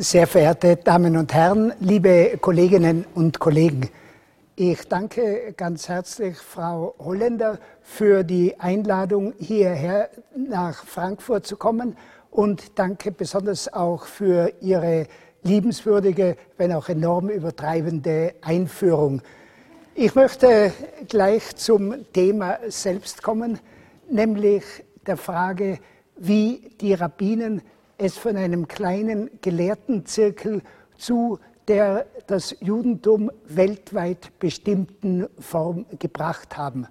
Sehr verehrte Damen und Herren, liebe Kolleginnen und Kollegen, ich danke ganz herzlich Frau Holländer für die Einladung, hierher nach Frankfurt zu kommen und danke besonders auch für Ihre liebenswürdige, wenn auch enorm übertreibende Einführung. Ich möchte gleich zum Thema selbst kommen, nämlich der Frage, wie die Rabbinen es von einem kleinen Gelehrtenzirkel zu der das Judentum weltweit bestimmten Form gebracht haben.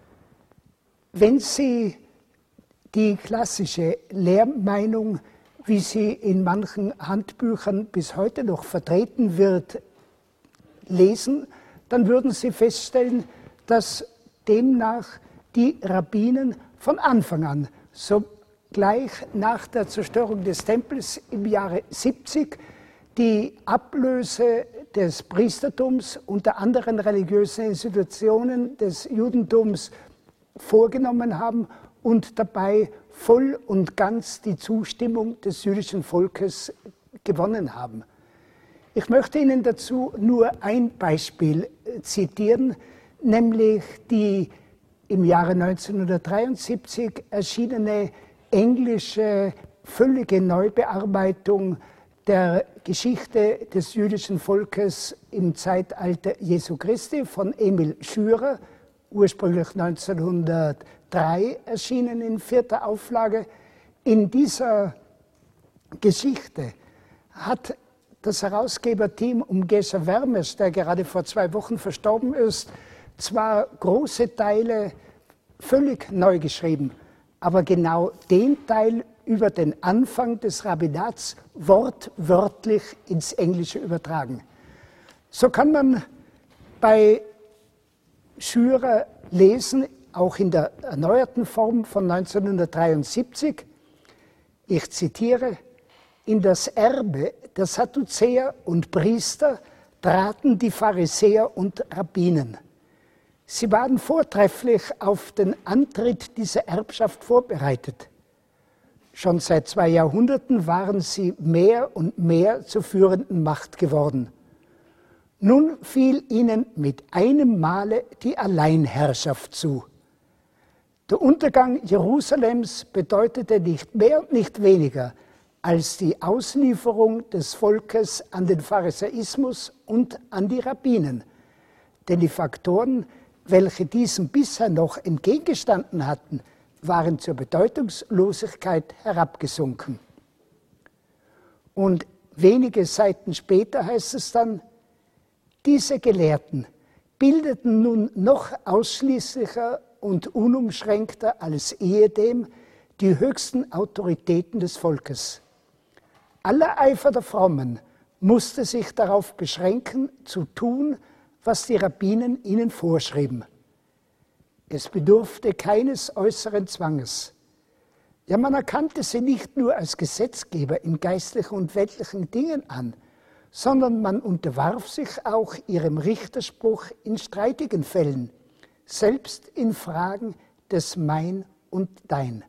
Wenn Sie die klassische Lehrmeinung, wie sie in manchen Handbüchern bis heute noch vertreten wird, lesen, dann würden Sie feststellen, dass demnach die Rabbinen von Anfang an, so gleich nach der Zerstörung des Tempels im Jahre 70, die Ablöse des Priestertums unter anderen religiösen Institutionen des Judentums vorgenommen haben und dabei voll und ganz die Zustimmung des jüdischen Volkes gewonnen haben. Ich möchte Ihnen dazu nur ein Beispiel zitieren, nämlich die im Jahre 1973 erschienene englische völlige Neubearbeitung der Geschichte des jüdischen Volkes im Zeitalter Jesu Christi von Emil Schürer, ursprünglich 1903 erschienen in 4. Auflage. In dieser Geschichte hat das Herausgeberteam um Gescher Vermes, der gerade vor 2 Wochen verstorben ist, zwar große Teile völlig neu geschrieben, aber genau den Teil über den Anfang des Rabbinats wortwörtlich ins Englische übertragen. So kann man bei Schürer lesen, auch in der erneuerten Form von 1973, ich zitiere: In das Erbe der Sadduzäer und Priester traten die Pharisäer und Rabbinen. Sie waren vortrefflich auf den Antritt dieser Erbschaft vorbereitet. Schon seit 2 Jahrhunderten waren sie mehr und mehr zur führenden Macht geworden. Nun fiel ihnen mit einem Male die Alleinherrschaft zu. Der Untergang Jerusalems bedeutete nicht mehr und nicht weniger als die Auslieferung des Volkes an den Pharisäismus und an die Rabbinen. Denn die Faktoren, welche diesem bisher noch entgegengestanden hatten, waren zur Bedeutungslosigkeit herabgesunken. Und wenige Seiten später heißt es dann, diese Gelehrten bildeten nun noch ausschließlicher und unumschränkter als ehedem die höchsten Autoritäten des Volkes. Aller Eifer der Frommen musste sich darauf beschränken, zu tun, was die Rabbinen ihnen vorschrieben. Es bedurfte keines äußeren Zwanges. Ja, man erkannte sie nicht nur als Gesetzgeber in geistlichen und weltlichen Dingen an, sondern man unterwarf sich auch ihrem Richterspruch in streitigen Fällen, selbst in Fragen des Mein und Dein.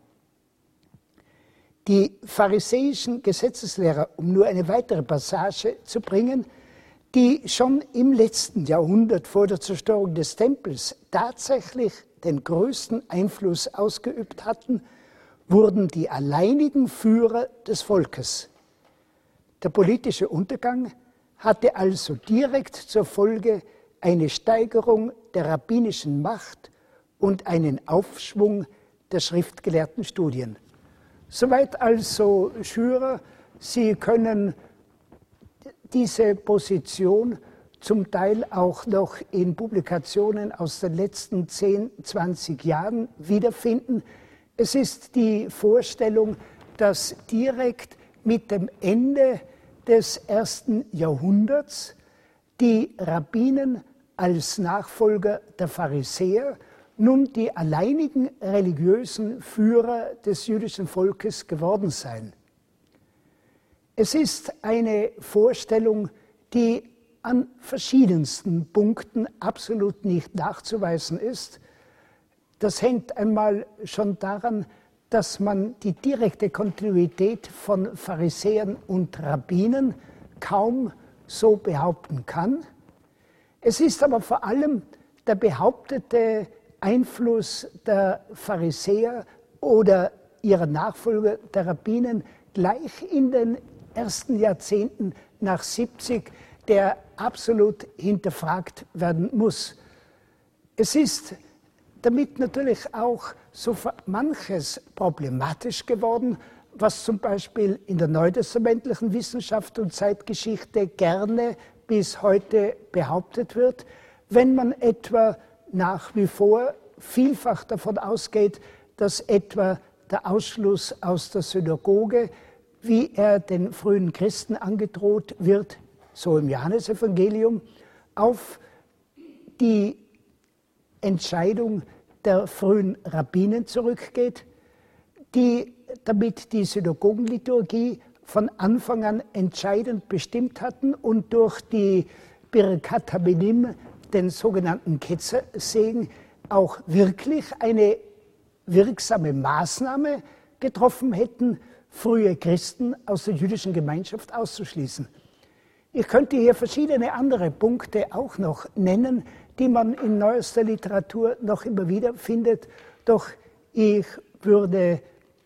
Die pharisäischen Gesetzeslehrer, um nur eine weitere Passage zu bringen, die schon im letzten Jahrhundert vor der Zerstörung des Tempels tatsächlich den größten Einfluss ausgeübt hatten, wurden die alleinigen Führer des Volkes. Der politische Untergang hatte also direkt zur Folge eine Steigerung der rabbinischen Macht und einen Aufschwung der schriftgelehrten Studien. Soweit also Schürer. Sie können diese Position zum Teil auch noch in Publikationen aus den letzten 10, 20 Jahren wiederfinden. Es ist die Vorstellung, dass direkt mit dem Ende des 1. Jahrhunderts die Rabbinen als Nachfolger der Pharisäer nun die alleinigen religiösen Führer des jüdischen Volkes geworden seien. Es ist eine Vorstellung, die an verschiedensten Punkten absolut nicht nachzuweisen ist. Das hängt einmal schon daran dass man die direkte Kontinuität von Pharisäern und Rabbinen kaum so behaupten kann. Es ist aber vor allem der behauptete Einfluss der Pharisäer oder ihrer Nachfolger, der Rabbinen, gleich in den ersten Jahrzehnten nach 70, der absolut hinterfragt werden muss. Es ist damit natürlich auch so manches problematisch geworden, was zum Beispiel in der neutestamentlichen Wissenschaft und Zeitgeschichte gerne bis heute behauptet wird, wenn man etwa nach wie vor vielfach davon ausgeht, dass etwa der Ausschluss aus der Synagoge, wie er den frühen Christen angedroht wird, so im Johannesevangelium, auf die Entscheidung der frühen Rabbinen zurückgeht, die damit die Synagogenliturgie von Anfang an entscheidend bestimmt hatten und durch die Birkat HaMinim, den sogenannten Ketzersegen, auch wirklich eine wirksame Maßnahme getroffen hätten, frühe Christen aus der jüdischen Gemeinschaft auszuschließen. Ich könnte hier verschiedene andere Punkte auch noch nennen, die man in neuester Literatur noch immer wieder findet, doch ich würde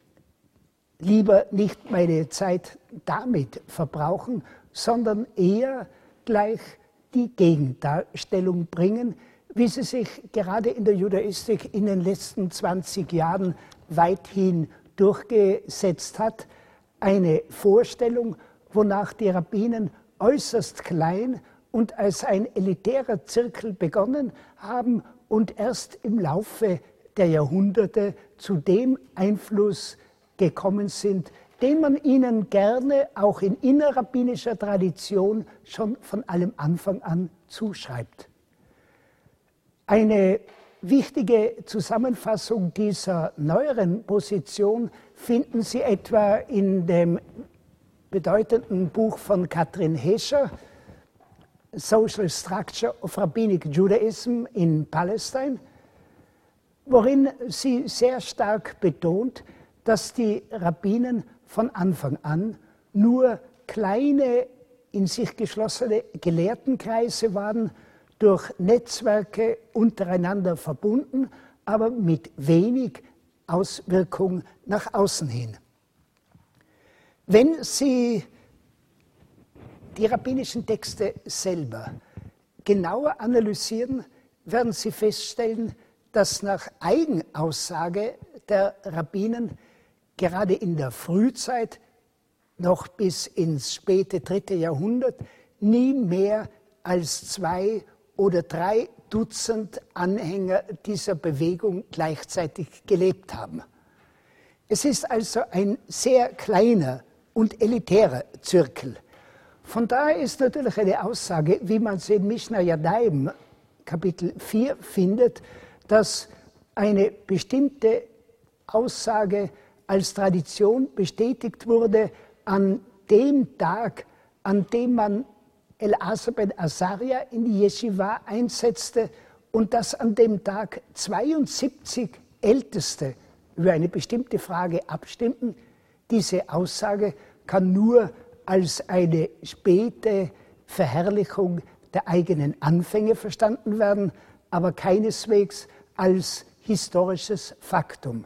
lieber nicht meine Zeit damit verbrauchen, sondern eher gleich die Gegendarstellung bringen, wie sie sich gerade in der Judaistik in den letzten 20 Jahren weithin durchgesetzt hat. Eine Vorstellung, wonach die Rabbinen äußerst klein und als ein elitärer Zirkel begonnen haben und erst im Laufe der Jahrhunderte zu dem Einfluss gekommen sind, den man ihnen gerne auch in innerrabbinischer Tradition schon von allem Anfang an zuschreibt. Eine wichtige Zusammenfassung dieser neueren Position finden Sie etwa in dem bedeutenden Buch von Katrin Hescher, Social Structure of Rabbinic Judaism in Palestine, worin sie sehr stark betont, dass die Rabbinen von Anfang an nur kleine, in sich geschlossene Gelehrtenkreise waren, durch Netzwerke untereinander verbunden, aber mit wenig Auswirkung nach außen hin. Wenn Sie die rabbinischen Texte selber genauer analysieren, werden Sie feststellen, dass nach Eigenaussage der Rabbinen gerade in der Frühzeit, noch bis ins späte 3. Jahrhundert, nie mehr als 2 oder 3 Dutzend Anhänger dieser Bewegung gleichzeitig gelebt haben. Es ist also ein sehr kleiner und elitärer Zirkel. Von daher ist natürlich eine Aussage, wie man sie in Mishnah Yadayim, Kapitel 4, findet, dass eine bestimmte Aussage als Tradition bestätigt wurde an dem Tag, an dem man El-Asa ben Azaria in die Yeshiva einsetzte und dass an dem Tag 72 Älteste über eine bestimmte Frage abstimmten. Diese Aussage kann nur als eine späte Verherrlichung der eigenen Anfänge verstanden werden, aber keineswegs als historisches Faktum.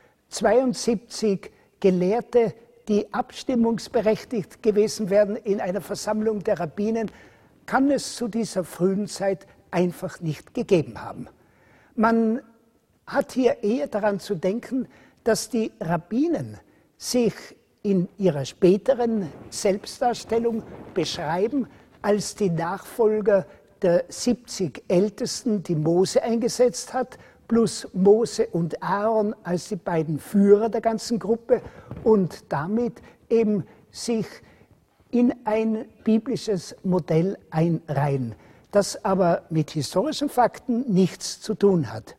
72 Gelehrte, die abstimmungsberechtigt gewesen wären in einer Versammlung der Rabbinen, kann es zu dieser frühen Zeit einfach nicht gegeben haben. Man hat hier eher daran zu denken, dass die Rabbinen sich in ihrer späteren Selbstdarstellung beschreiben als die Nachfolger der 70 Ältesten, die Mose eingesetzt hat, plus Mose und Aaron als die beiden Führer der ganzen Gruppe und damit eben sich in ein biblisches Modell einreihen, das aber mit historischen Fakten nichts zu tun hat.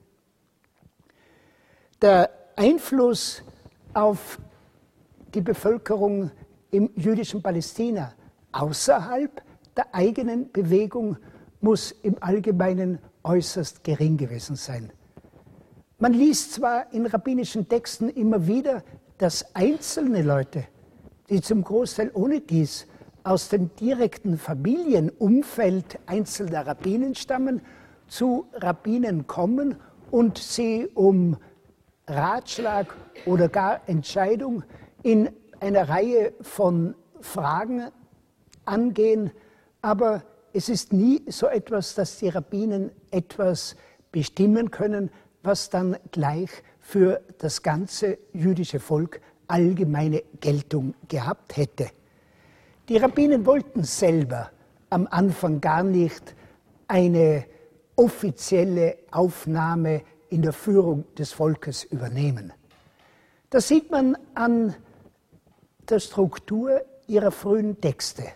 Der Einfluss auf die Bevölkerung im jüdischen Palästina außerhalb der eigenen Bewegung muss im Allgemeinen äußerst gering gewesen sein. Man liest zwar in rabbinischen Texten immer wieder, dass einzelne Leute, die zum Großteil ohne dies aus dem direkten Familienumfeld einzelner Rabbinen stammen, zu Rabbinen kommen und sie um Ratschlag oder gar Entscheidung in einer Reihe von Fragen angehen, aber es ist nie so etwas, dass die Rabbinen etwas bestimmen können, was dann gleich für das ganze jüdische Volk allgemeine Geltung gehabt hätte. Die Rabbinen wollten selber am Anfang gar nicht eine offizielle Aufnahme in der Führung des Volkes übernehmen. Das sieht man an der Struktur ihrer frühen Texte.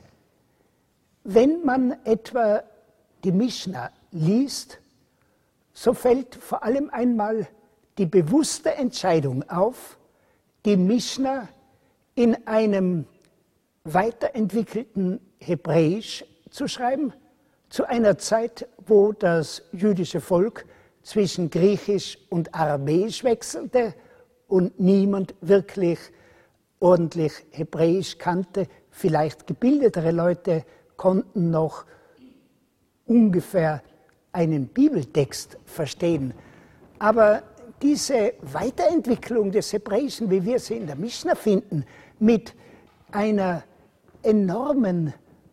Wenn man etwa die Mischna liest, so fällt vor allem einmal die bewusste Entscheidung auf, die Mischna in einem weiterentwickelten Hebräisch zu schreiben, zu einer Zeit, wo das jüdische Volk zwischen Griechisch und Aramäisch wechselte und niemand wirklich ordentlich Hebräisch kannte. Vielleicht gebildetere Leute konnten noch ungefähr einen Bibeltext verstehen. Aber diese Weiterentwicklung des Hebräischen, wie wir sie in der Mischna finden, mit einer enormen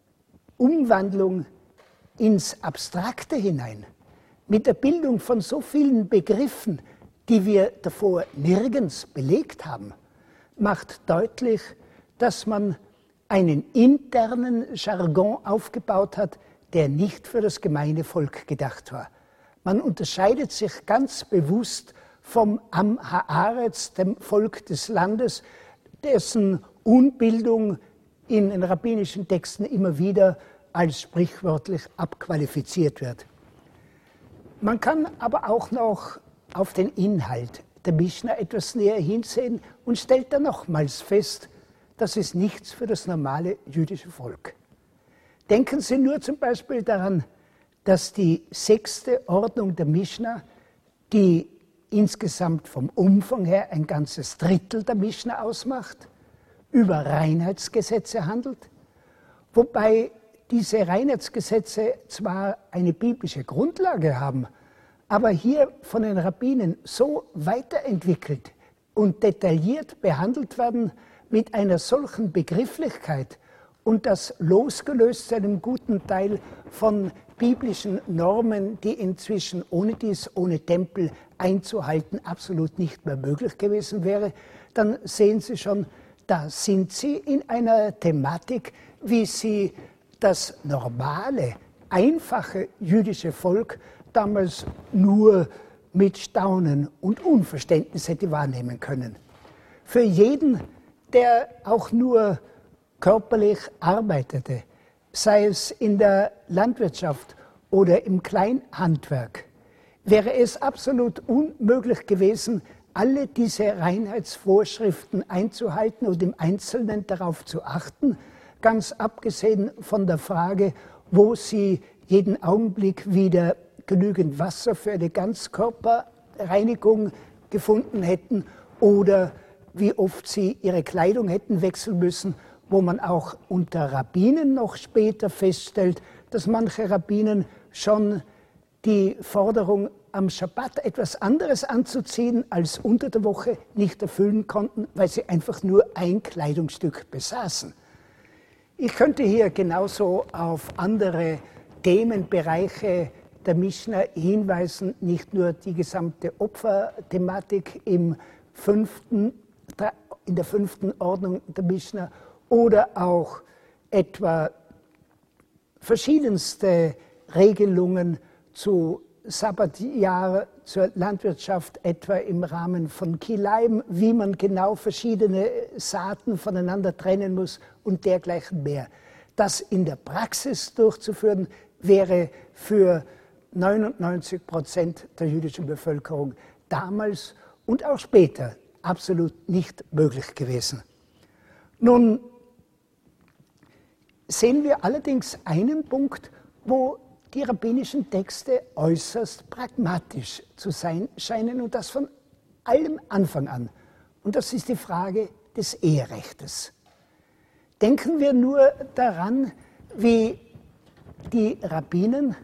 Umwandlung ins Abstrakte hinein, mit der Bildung von so vielen Begriffen, die wir davor nirgends belegt haben, macht deutlich, dass man einen internen Jargon aufgebaut hat, der nicht für das gemeine Volk gedacht war. Man unterscheidet sich ganz bewusst vom Am Haaretz, dem Volk des Landes, dessen Unbildung in den rabbinischen Texten immer wieder als sprichwörtlich abqualifiziert wird. Man kann aber auch noch auf den Inhalt der Mischna etwas näher hinsehen und stellt dann nochmals fest, das ist nichts für das normale jüdische Volk. Denken Sie nur zum Beispiel daran, dass die 6. Ordnung der Mischna, die insgesamt vom Umfang her ein ganzes Drittel der Mischna ausmacht, über Reinheitsgesetze handelt, wobei diese Reinheitsgesetze zwar eine biblische Grundlage haben, aber hier von den Rabbinen so weiterentwickelt und detailliert behandelt werden mit einer solchen Begrifflichkeit und das losgelöst zu einem guten Teil von biblischen Normen, die inzwischen ohne Tempel einzuhalten absolut nicht mehr möglich gewesen wäre, dann sehen Sie schon, da sind Sie in einer Thematik, wie sie das normale, einfache jüdische Volk damals nur mit Staunen und Unverständnis hätte wahrnehmen können. Für jeden, der auch nur körperlich arbeitete, sei es in der Landwirtschaft oder im Kleinhandwerk, wäre es absolut unmöglich gewesen, alle diese Reinheitsvorschriften einzuhalten und im Einzelnen darauf zu achten, ganz abgesehen von der Frage, wo sie jeden Augenblick wieder genügend Wasser für eine Ganzkörperreinigung gefunden hätten oder wie oft sie ihre Kleidung hätten wechseln müssen, wo man auch unter Rabbinen noch später feststellt, dass manche Rabbinen schon die Forderung, am Schabbat etwas anderes anzuziehen als unter der Woche, nicht erfüllen konnten, weil sie einfach nur ein Kleidungsstück besaßen. Ich könnte hier genauso auf andere Themenbereiche der Mischna hinweisen, nicht nur die gesamte Opferthematik in der 5. Ordnung der Mischna oder auch etwa verschiedenste Regelungen zu Sabbatjahr, zur Landwirtschaft, etwa im Rahmen von Kilaim, wie man genau verschiedene Saaten voneinander trennen muss und dergleichen mehr. Das in der Praxis durchzuführen, wäre für 99% der jüdischen Bevölkerung damals und auch später absolut nicht möglich gewesen. Nun sehen wir allerdings einen Punkt, wo die rabbinischen Texte äußerst pragmatisch zu sein scheinen und das von allem Anfang an. Und das ist die Frage des Eherechtes. Denken wir nur daran, wie die Rabbinen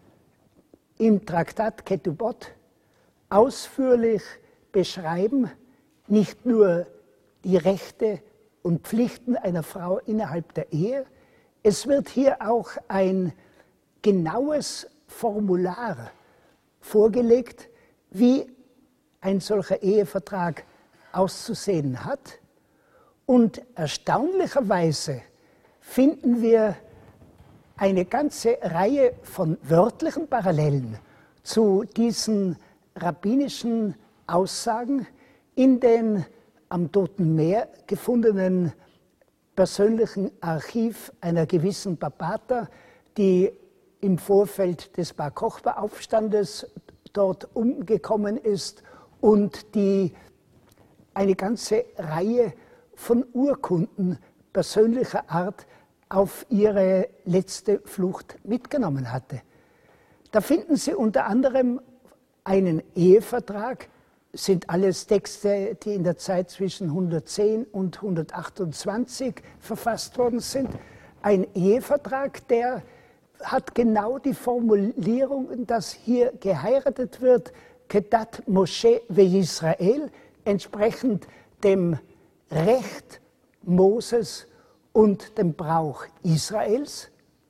im Traktat Ketubot ausführlich beschreiben, nicht nur die Rechte und Pflichten einer Frau innerhalb der Ehe, es wird hier auch ein genaues Formular vorgelegt, wie ein solcher Ehevertrag auszusehen hat. Und erstaunlicherweise finden wir eine ganze Reihe von wörtlichen Parallelen zu diesen rabbinischen Aussagen in den am Toten Meer gefundenen persönlichen Archiv einer gewissen Barbata, die im Vorfeld des Bar Kochba-Aufstandes dort umgekommen ist und die eine ganze Reihe von Urkunden persönlicher Art auf ihre letzte Flucht mitgenommen hatte. Da finden Sie unter anderem einen Ehevertrag, sind alles Texte, die in der Zeit zwischen 110 und 128 verfasst worden sind. Ein Ehevertrag, der hat genau die Formulierung, dass hier geheiratet wird, Kedat Moshe ve Israel, entsprechend dem Recht Moses und dem Brauch Israels.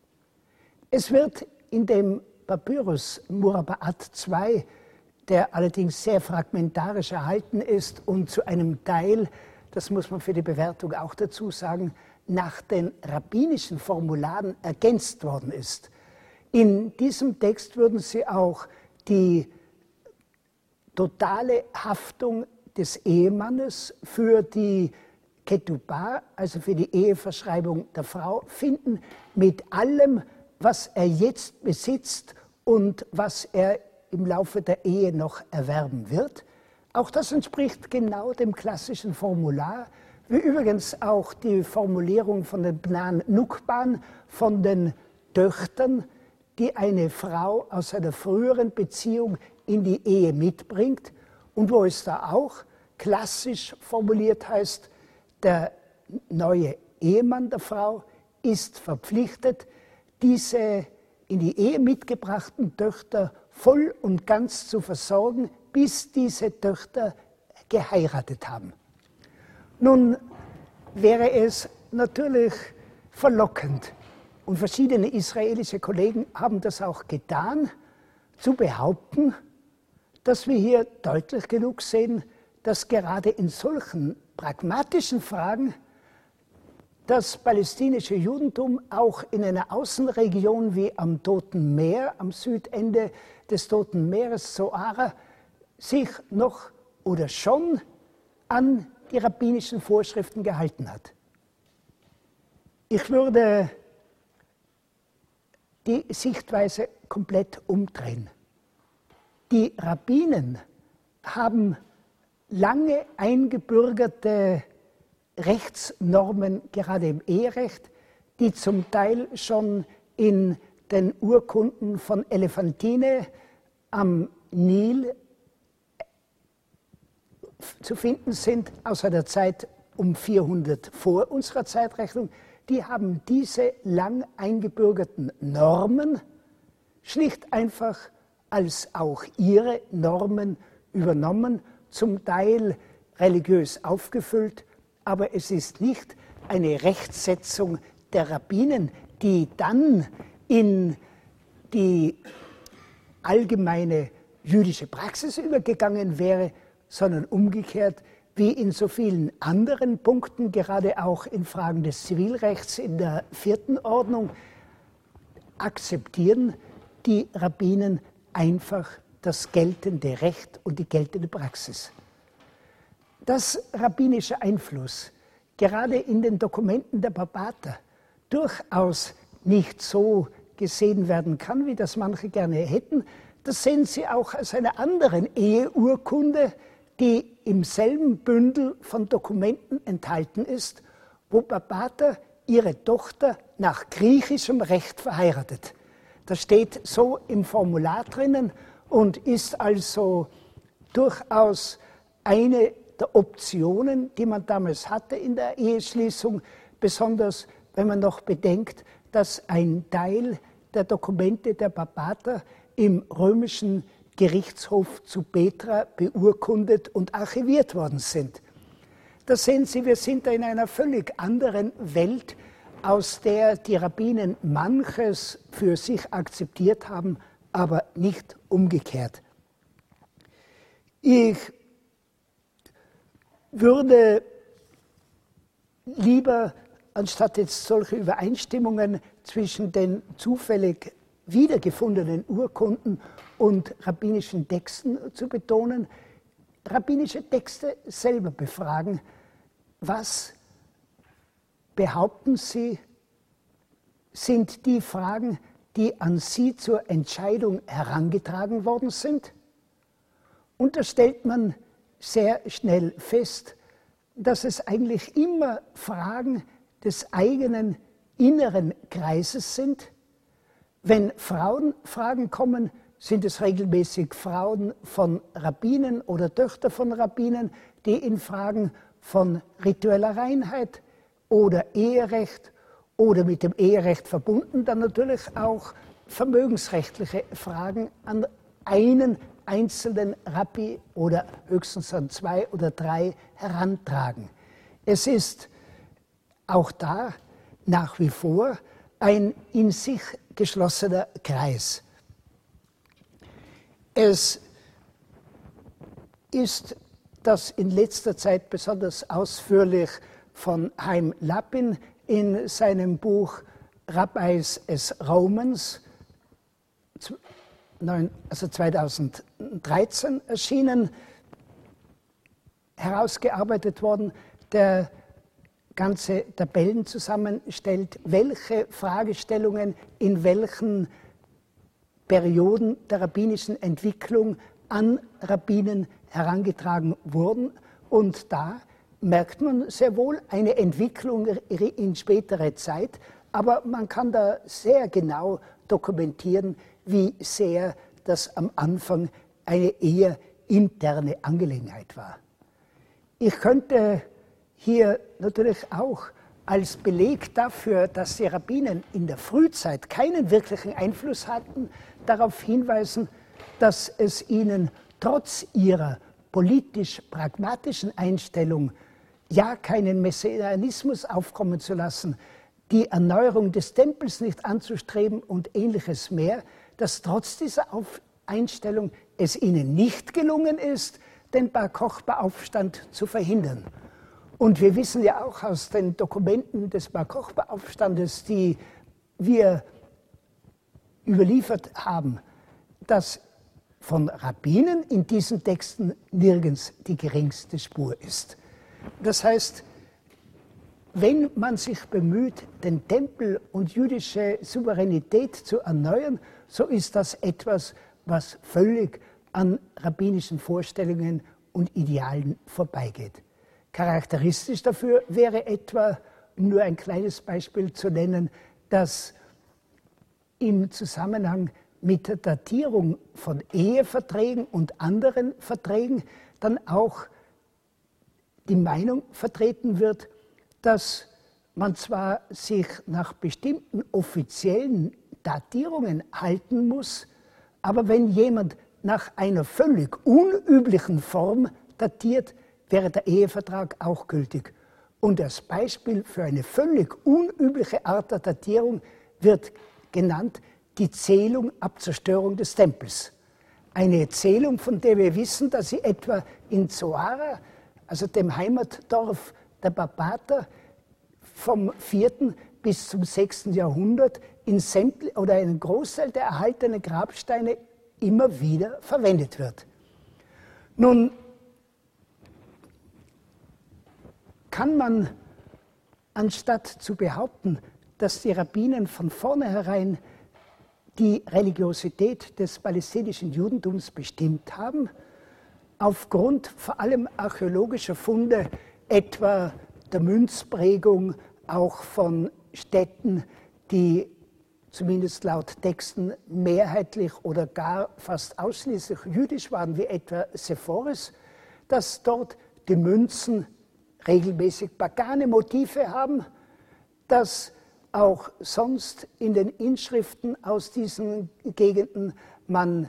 Es wird in dem Papyrus Murabaat II, der allerdings sehr fragmentarisch erhalten ist und zu einem Teil, das muss man für die Bewertung auch dazu sagen, nach den rabbinischen Formularen ergänzt worden ist. In diesem Text würden Sie auch die totale Haftung des Ehemannes für die Ketubah, also für die Eheverschreibung der Frau, finden, mit allem, was er jetzt besitzt und was er im Laufe der Ehe noch erwerben wird. Auch das entspricht genau dem klassischen Formular, wie übrigens auch die Formulierung von den Bnan Nukban, von den Töchtern, die eine Frau aus einer früheren Beziehung in die Ehe mitbringt und wo es da auch klassisch formuliert heißt, der neue Ehemann der Frau ist verpflichtet, diese in die Ehe mitgebrachten Töchter voll und ganz zu versorgen, bis diese Töchter geheiratet haben. Nun wäre es natürlich verlockend, und verschiedene israelische Kollegen haben das auch getan, zu behaupten, dass wir hier deutlich genug sehen, dass gerade in solchen pragmatischen Fragen das palästinische Judentum auch in einer Außenregion wie am Toten Meer, am Südende des Toten Meeres, Zoara, sich noch oder schon an die rabbinischen Vorschriften gehalten hat. Ich würde die Sichtweise komplett umdrehen. Die Rabbinen haben lange eingebürgerte Rechtsnormen, gerade im Eherecht, die zum Teil schon in den Urkunden von Elephantine am Nil zu finden sind, aus einer Zeit um 400 vor unserer Zeitrechnung. Die haben diese lang eingebürgerten Normen schlicht einfach als auch ihre Normen übernommen, zum Teil religiös aufgefüllt, aber es ist nicht eine Rechtsetzung der Rabbinen, die dann in die allgemeine jüdische Praxis übergegangen wäre, sondern umgekehrt, wie in so vielen anderen Punkten, gerade auch in Fragen des Zivilrechts in der 4. Ordnung, akzeptieren die Rabbinen einfach das geltende Recht und die geltende Praxis. Dass rabbinischer Einfluss gerade in den Dokumenten der Barbata durchaus nicht so gesehen werden kann, wie das manche gerne hätten, das sehen Sie auch aus einer anderen Eheurkunde, die im selben Bündel von Dokumenten enthalten ist, wo Barbata ihre Tochter nach griechischem Recht verheiratet. Das steht so im Formular drinnen und ist also durchaus eine der Optionen, die man damals hatte in der Eheschließung, besonders wenn man noch bedenkt, dass ein Teil der Dokumente der Barbata im römischen Gerichtshof zu Petra beurkundet und archiviert worden sind. Da sehen Sie, wir sind da in einer völlig anderen Welt, aus der die Rabbinen manches für sich akzeptiert haben, aber nicht umgekehrt. Ich würde lieber, anstatt jetzt solche Übereinstimmungen zwischen den zufällig wiedergefundenen Urkunden und rabbinischen Texten zu betonen, rabbinische Texte selber befragen, was behaupten Sie, sind die Fragen, die an Sie zur Entscheidung herangetragen worden sind? Und da stellt man sehr schnell fest, dass es eigentlich immer Fragen des eigenen inneren Kreises sind. Wenn Frauenfragen kommen, sind es regelmäßig Frauen von Rabbinen oder Töchter von Rabbinen, die in Fragen von ritueller Reinheit oder Eherecht oder mit dem Eherecht verbunden dann natürlich auch vermögensrechtliche Fragen an einen einzelnen Rabbi oder höchstens an 2 oder 3 herantragen. Es ist auch da nach wie vor ein in sich geschlossener Kreis. Es ist das in letzter Zeit besonders ausführlich von Chaim Lapin in seinem Buch Rabbis as Romans, also 2013 erschienen, herausgearbeitet worden, der ganze Tabellen zusammenstellt, welche Fragestellungen in welchen Perioden der rabbinischen Entwicklung an Rabbinen herangetragen wurden. Und da merkt man sehr wohl eine Entwicklung in spätere Zeit, aber man kann da sehr genau dokumentieren, wie sehr das am Anfang eine eher interne Angelegenheit war. Ich könnte hier natürlich auch als Beleg dafür, dass die Rabbinen in der Frühzeit keinen wirklichen Einfluss hatten, darauf hinweisen, dass es ihnen trotz ihrer politisch-pragmatischen Einstellung, ja keinen Messianismus aufkommen zu lassen, die Erneuerung des Tempels nicht anzustreben und ähnliches mehr, dass trotz dieser Einstellung es ihnen nicht gelungen ist, den Bar Kochba-Aufstand zu verhindern. Und wir wissen ja auch aus den Dokumenten des Bar Kochba-Aufstandes, die wir überliefert haben, dass von Rabbinen in diesen Texten nirgends die geringste Spur ist. Das heißt, wenn man sich bemüht, den Tempel und jüdische Souveränität zu erneuern, so ist das etwas, was völlig an rabbinischen Vorstellungen und Idealen vorbeigeht. Charakteristisch dafür wäre etwa, um nur ein kleines Beispiel zu nennen, dass im Zusammenhang mit der Datierung von Eheverträgen und anderen Verträgen dann auch die Meinung vertreten wird, dass man zwar sich nach bestimmten offiziellen Datierungen halten muss, aber wenn jemand nach einer völlig unüblichen Form datiert, wäre der Ehevertrag auch gültig. Und als Beispiel für eine völlig unübliche Art der Datierung wird genannt die Zählung ab Zerstörung des Tempels. Eine Zählung, von der wir wissen, dass sie etwa in Zoara, also dem Heimatdorf der Barbata, vom 4. bis zum 6. Jahrhundert in einen Großteil der erhaltenen Grabsteine immer wieder verwendet wird. Nun kann man, anstatt zu behaupten, dass die Rabbinen von vornherein die Religiosität des palästinensischen Judentums bestimmt haben, aufgrund vor allem archäologischer Funde, etwa der Münzprägung auch von Städten, die zumindest laut Texten, mehrheitlich oder gar fast ausschließlich jüdisch waren, wie etwa Sepphoris, dass dort die Münzen regelmäßig pagane Motive haben, dass auch sonst in den Inschriften aus diesen Gegenden man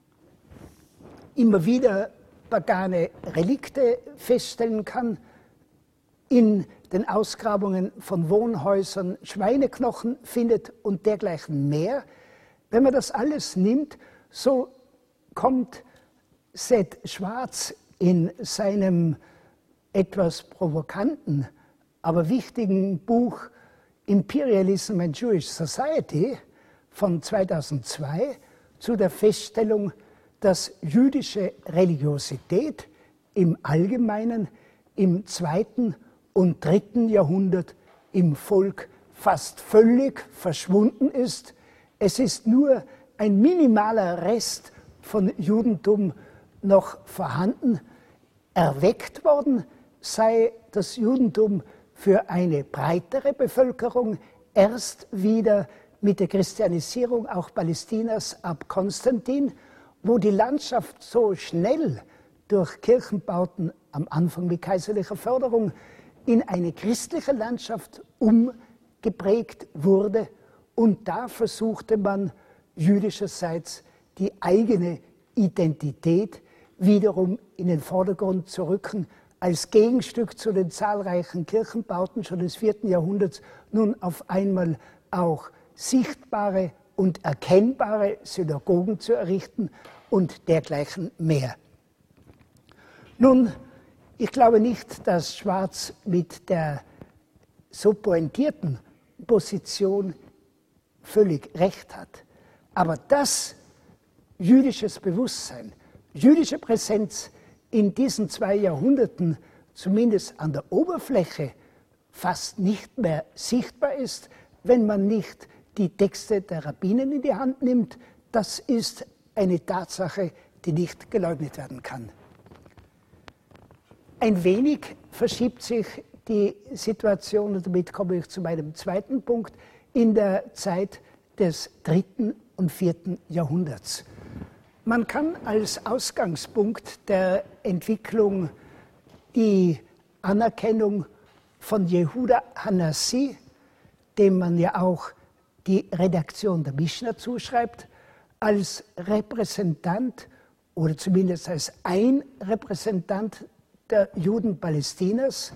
immer wieder pagane Relikte feststellen kann, in den Ausgrabungen von Wohnhäusern Schweineknochen findet und dergleichen mehr. Wenn man das alles nimmt, so kommt Seth Schwarz in seinem etwas provokanten, aber wichtigen Buch Imperialism and Jewish Society von 2002 zu der Feststellung, dass jüdische Religiosität im Allgemeinen im 2. und 3. Jahrhundert im Volk fast völlig verschwunden ist. Es ist nur ein minimaler Rest von Judentum noch vorhanden. Erweckt worden sei das Judentum für eine breitere Bevölkerung erst wieder mit der Christianisierung auch Palästinas ab Konstantin, wo die Landschaft so schnell durch Kirchenbauten am Anfang mit kaiserlicher Förderung in eine christliche Landschaft umgeprägt wurde. Und da versuchte man jüdischerseits die eigene Identität wiederum in den Vordergrund zu rücken, als Gegenstück zu den zahlreichen Kirchenbauten schon des 4. Jahrhunderts nun auf einmal auch sichtbare und erkennbare Synagogen zu errichten und dergleichen mehr. Nun, ich glaube nicht, dass Schwarz mit der so pointierten Position völlig recht hat. Aber dass jüdisches Bewusstsein, jüdische Präsenz in diesen 2 Jahrhunderten zumindest an der Oberfläche fast nicht mehr sichtbar ist, wenn man nicht die Texte der Rabbinen in die Hand nimmt, das ist eine Tatsache, die nicht geleugnet werden kann. Ein wenig verschiebt sich die Situation, und damit komme ich zu meinem zweiten Punkt, in der Zeit des 3. und 4. Jahrhunderts. Man kann als Ausgangspunkt der Entwicklung die Anerkennung von Jehuda Hanassi, dem man ja auch die Redaktion der Mischna zuschreibt, als Repräsentant oder zumindest als ein Repräsentant der Juden Palästinas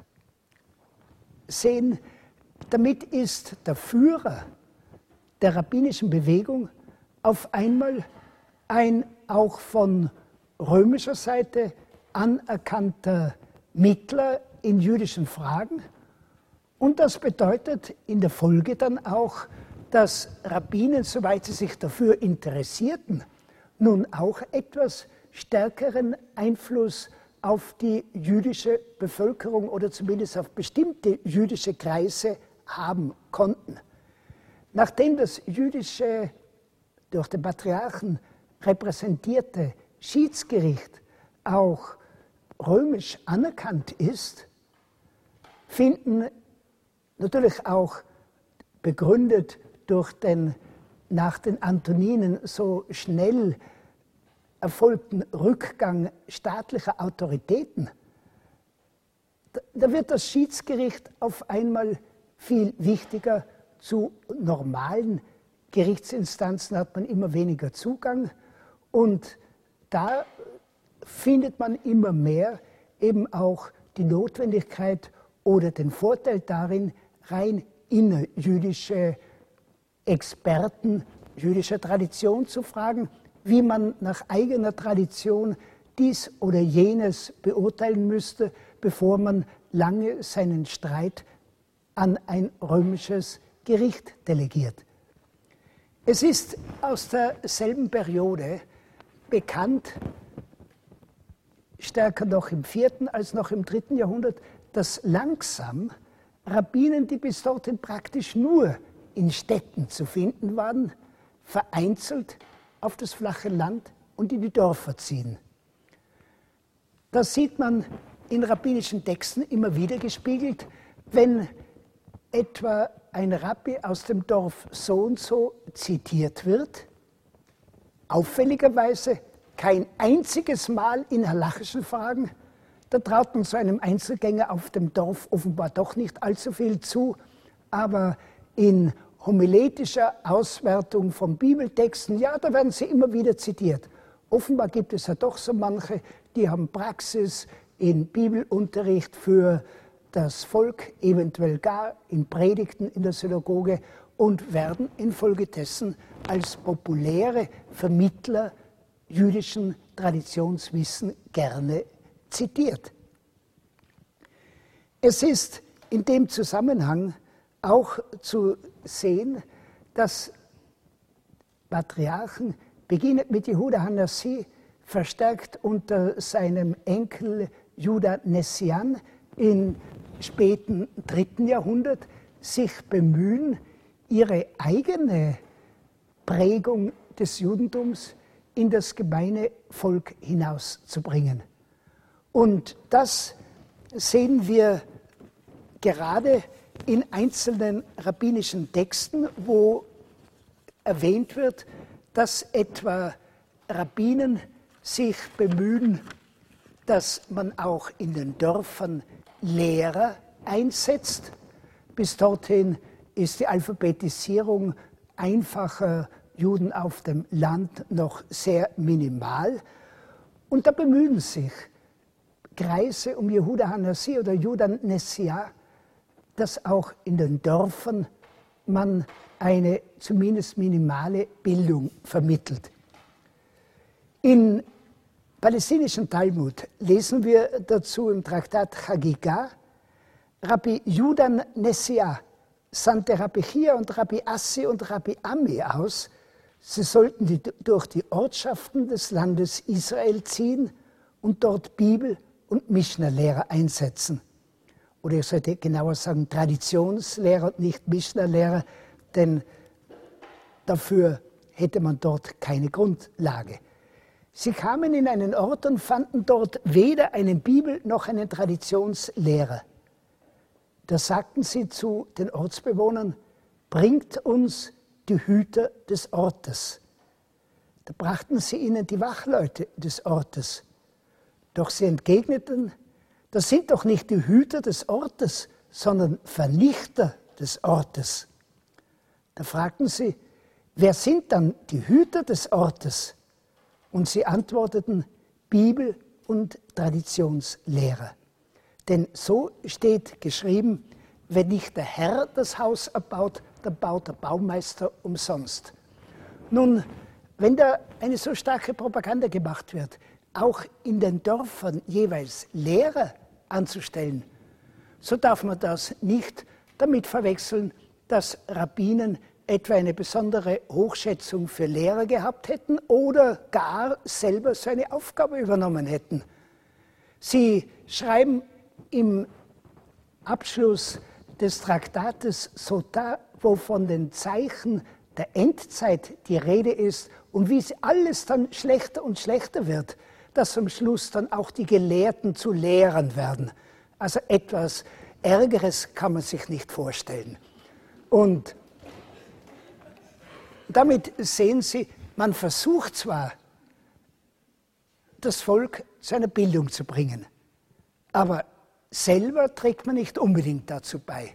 sehen. Damit ist der Führer der rabbinischen Bewegung auf einmal ein auch von römischer Seite anerkannter Mittler in jüdischen Fragen. Und das bedeutet in der Folge dann auch, dass Rabbinen, soweit sie sich dafür interessierten, nun auch etwas stärkeren Einfluss auf die jüdische Bevölkerung oder zumindest auf bestimmte jüdische Kreise haben konnten. Nachdem das jüdische, durch den Patriarchen repräsentierte Schiedsgericht auch römisch anerkannt ist, finden natürlich auch begründet durch den nach den Antoninen so schnell erfolgten Rückgang staatlicher Autoritäten, da wird das Schiedsgericht auf einmal viel wichtiger. Zu normalen Gerichtsinstanzen hat man immer weniger Zugang und da findet man immer mehr eben auch die Notwendigkeit oder den Vorteil darin, rein innerjüdische Experten jüdischer Tradition zu fragen, wie man nach eigener Tradition dies oder jenes beurteilen müsste, bevor man lange seinen Streit an ein römisches Gericht delegiert. Es ist aus derselben Periode bekannt, stärker noch im 4. als noch im 3. Jahrhundert, dass langsam Rabbinen, die bis dorthin praktisch nur in Städten zu finden waren, vereinzelt auf das flache Land und in die Dörfer ziehen. Das sieht man in rabbinischen Texten immer wieder gespiegelt, wenn etwa ein Rabbi aus dem Dorf so und so zitiert wird, auffälligerweise kein einziges Mal in halachischen Fragen. Da traut man so einem Einzelgänger auf dem Dorf offenbar doch nicht allzu viel zu, aber in homiletischer Auswertung von Bibeltexten, ja, da werden sie immer wieder zitiert. Offenbar gibt es ja doch so manche, die haben Praxis in Bibelunterricht für das Volk, eventuell gar in Predigten in der Synagoge und werden infolgedessen als populäre Vermittler jüdischen Traditionswissen gerne zitiert. Es ist in dem Zusammenhang auch zu sehen, dass Patriarchen, beginnend mit Jehuda Hanassi, verstärkt unter seinem Enkel Juda Nessian im späten 3. Jahrhundert, sich bemühen, ihre eigene Prägung des Judentums in das gemeine Volk hinauszubringen. Und das sehen wir gerade in einzelnen rabbinischen Texten, wo erwähnt wird, dass etwa Rabbinen sich bemühen, dass man auch in den Dörfern Lehrer einsetzt. Bis dorthin ist die Alphabetisierung einfacher Juden auf dem Land noch sehr minimal. Und da bemühen sich Kreise um Jehuda Hanassi oder Juda Nessia, dass auch in den Dörfern man eine zumindest minimale Bildung vermittelt. Im palästinischen Talmud lesen wir dazu im Traktat Chagiga, Rabbi Juda Nessia sandte Rabbi Chia und Rabbi Assi und Rabbi Ami aus, sie sollten durch die Ortschaften des Landes Israel ziehen und dort Bibel- und Mischna-Lehrer einsetzen. Oder ich sollte genauer sagen Traditionslehrer und nicht Mischna-Lehrer, denn dafür hätte man dort keine Grundlage. Sie kamen in einen Ort und fanden dort weder einen Bibel- noch einen Traditionslehrer. Da sagten sie zu den Ortsbewohnern, bringt uns die Hüter des Ortes. Da brachten sie ihnen die Wachleute des Ortes. Doch sie entgegneten, das sind doch nicht die Hüter des Ortes, sondern Vernichter des Ortes. Da fragten sie, wer sind dann die Hüter des Ortes? Und sie antworteten, Bibel- und Traditionslehrer. Denn so steht geschrieben, wenn nicht der Herr das Haus erbaut, dann baut der Baumeister umsonst. Nun, wenn da eine so starke Propaganda gemacht wird, auch in den Dörfern jeweils Lehrer anzustellen, so darf man das nicht damit verwechseln, dass Rabbinen etwa eine besondere Hochschätzung für Lehrer gehabt hätten oder gar selber so eine Aufgabe übernommen hätten. Sie schreiben im Abschluss des Traktates Sotah, wo von den Zeichen der Endzeit die Rede ist und wie alles dann schlechter und schlechter wird, dass am Schluss dann auch die Gelehrten zu Lehrern werden. Also etwas Ärgeres kann man sich nicht vorstellen. Und damit sehen Sie, man versucht zwar, das Volk zu einer Bildung zu bringen, aber selber trägt man nicht unbedingt dazu bei.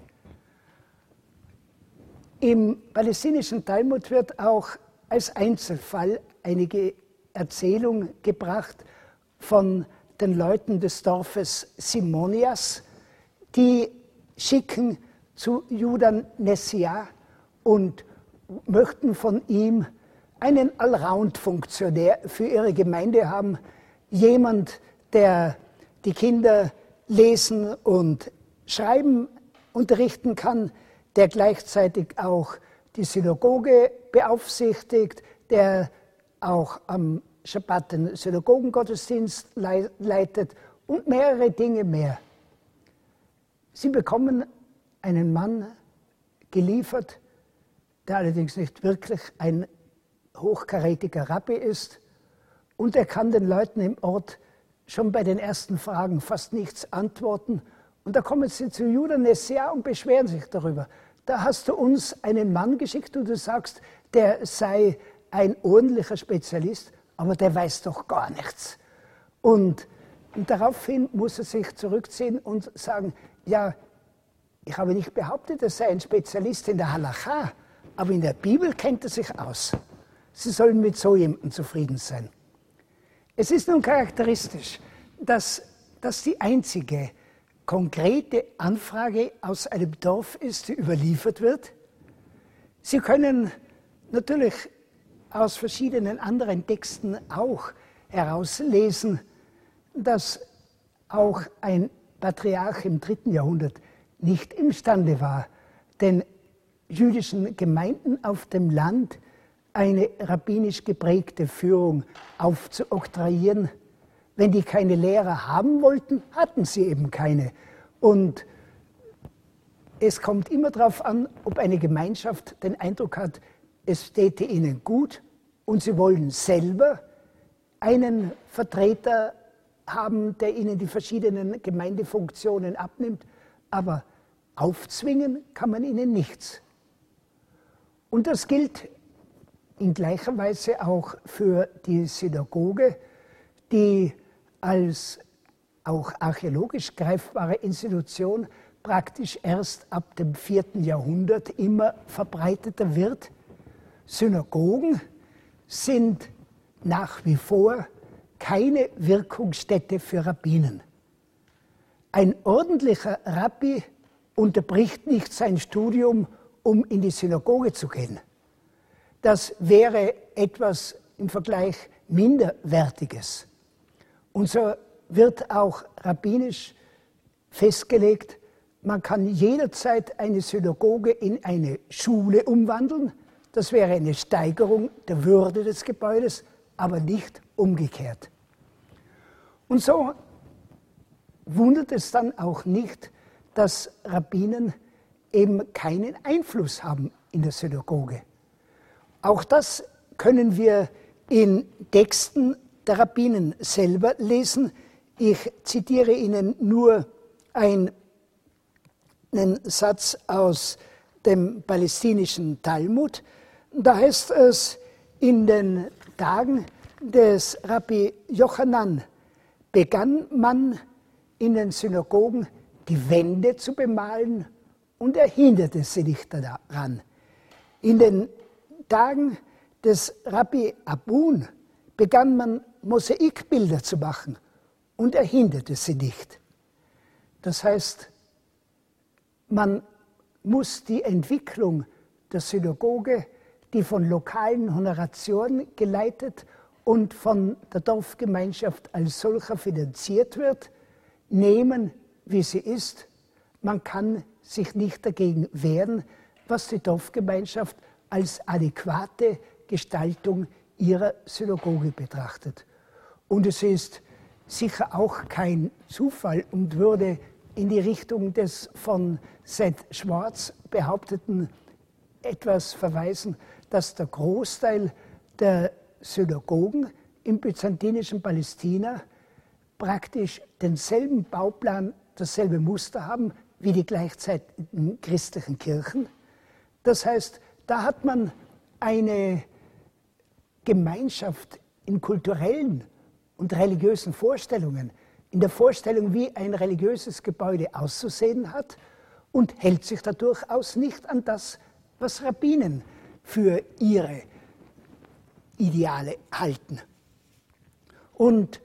Im palästinensischen Talmud wird auch als Einzelfall einige Erzählung gebracht von den Leuten des Dorfes Simonias, die schicken zu Juda Nessia und möchten von ihm einen Allround-Funktionär für ihre Gemeinde haben, jemand, der die Kinder lesen und schreiben unterrichten kann, der gleichzeitig auch die Synagoge beaufsichtigt, der auch am Schabbat den Synagogengottesdienst leitet und mehrere Dinge mehr. Sie bekommen einen Mann geliefert, der allerdings nicht wirklich ein hochkarätiger Rabbi ist, und er kann den Leuten im Ort schon bei den ersten Fragen fast nichts antworten. Und da kommen sie zu Juda Nessia und beschweren sich darüber, Da hast du uns einen Mann geschickt und du sagst, der sei ein ordentlicher Spezialist, aber der weiß doch gar nichts. Und daraufhin muss er sich zurückziehen und sagen, ja, ich habe nicht behauptet, er sei ein Spezialist in der Halacha, aber in der Bibel kennt er sich aus. Sie sollen mit so jemandem zufrieden sein. Es ist nun charakteristisch, dass das die einzige konkrete Anfrage aus einem Dorf ist, die überliefert wird. Sie können natürlich aus verschiedenen anderen Texten auch herauslesen, dass auch ein Patriarch im 3. Jahrhundert nicht imstande war, den jüdischen Gemeinden auf dem Land eine rabbinisch geprägte Führung aufzuoktroyieren. Wenn die keine Lehrer haben wollten, hatten sie eben keine. Und es kommt immer darauf an, ob eine Gemeinschaft den Eindruck hat, es täte ihnen gut und sie wollen selber einen Vertreter haben, der ihnen die verschiedenen Gemeindefunktionen abnimmt, aber aufzwingen kann man ihnen nichts. Und das gilt in gleicher Weise auch für die Synagoge, die als auch archäologisch greifbare Institution praktisch erst ab dem 4. Jahrhundert immer verbreiteter wird. Synagogen sind nach wie vor keine Wirkungsstätte für Rabbinen. Ein ordentlicher Rabbi unterbricht nicht sein Studium, um in die Synagoge zu gehen. Das wäre etwas im Vergleich Minderwertiges. Und so wird auch rabbinisch festgelegt, man kann jederzeit eine Synagoge in eine Schule umwandeln. Das wäre eine Steigerung der Würde des Gebäudes, aber nicht umgekehrt. Und so wundert es dann auch nicht, dass Rabbinen eben keinen Einfluss haben in der Synagoge. Auch das können wir in Texten der Rabbinen selber lesen. Ich zitiere Ihnen nur einen Satz aus dem palästinischen Talmud. Da heißt es, in den Tagen des Rabbi Jochanan begann man in den Synagogen die Wände zu bemalen und er hinderte sie nicht daran. In den Tagen des Rabbi Abun begann man Mosaikbilder zu machen und er hinderte sie nicht. Das heißt, man muss die Entwicklung der Synagoge, die von lokalen Honoratioren geleitet und von der Dorfgemeinschaft als solcher finanziert wird, nehmen, wie sie ist. Man kann sich nicht dagegen wehren, was die Dorfgemeinschaft als adäquate Gestaltung ihrer Synagoge betrachtet. Und es ist sicher auch kein Zufall und würde in die Richtung des von Seth Schwartz behaupteten etwas verweisen, dass der Großteil der Synagogen im byzantinischen Palästina praktisch denselben Bauplan, dasselbe Muster haben wie die gleichzeitigen christlichen Kirchen. Das heißt, da hat man eine Gemeinschaft in kulturellen und religiösen Vorstellungen, in der Vorstellung, wie ein religiöses Gebäude auszusehen hat und hält sich da durchaus nicht an das, was Rabbinen für ihre Ideale halten. Und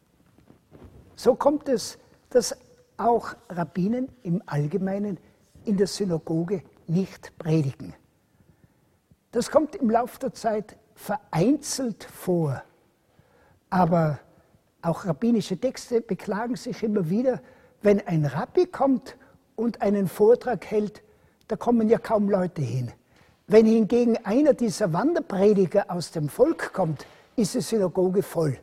so kommt es, dass auch Rabbinen im Allgemeinen in der Synagoge nicht predigen. Das kommt im Laufe der Zeit vereinzelt vor, aber auch rabbinische Texte beklagen sich immer wieder, wenn ein Rabbi kommt und einen Vortrag hält, da kommen ja kaum Leute hin. Wenn hingegen einer dieser Wanderprediger aus dem Volk kommt, ist die Synagoge voll.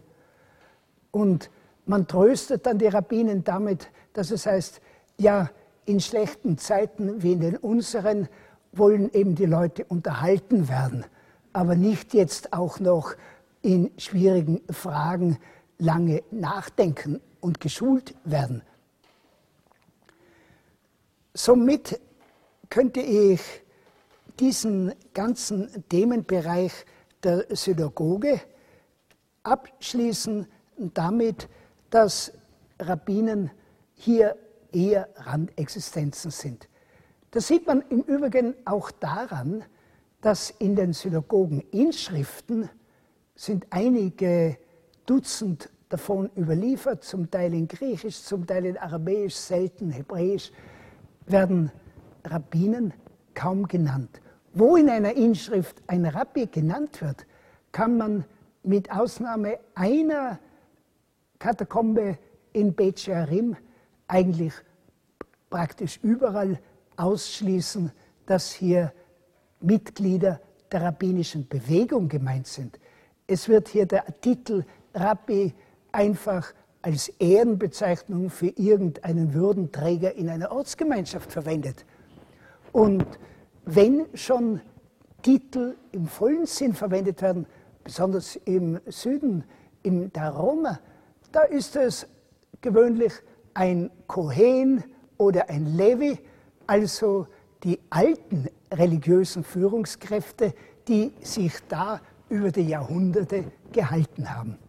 Und man tröstet dann die Rabbinen damit, dass es heißt, ja, in schlechten Zeiten wie in den unseren wollen eben die Leute unterhalten werden, aber nicht jetzt auch noch in schwierigen Fragen lange nachdenken und geschult werden. Somit könnte ich diesen ganzen Themenbereich der Synagoge abschließen damit, dass Rabbinen hier eher Randexistenzen sind. Das sieht man im Übrigen auch daran, dass in den Synagogeninschriften sind einige Dutzend davon überliefert, zum Teil in Griechisch, zum Teil in Aramäisch, selten Hebräisch, werden Rabbinen kaum genannt. Wo in einer Inschrift ein Rabbi genannt wird, kann man mit Ausnahme einer Katakombe in Bet Shearim eigentlich praktisch überall ausschließen, dass hier Mitglieder der rabbinischen Bewegung gemeint sind. Es wird hier der Titel Rabbi einfach als Ehrenbezeichnung für irgendeinen Würdenträger in einer Ortsgemeinschaft verwendet. Und wenn schon Titel im vollen Sinn verwendet werden, besonders im Süden, in der Roma, da ist es gewöhnlich ein Kohen oder ein Levi, also die alten religiösen Führungskräfte, die sich da über die Jahrhunderte gehalten haben.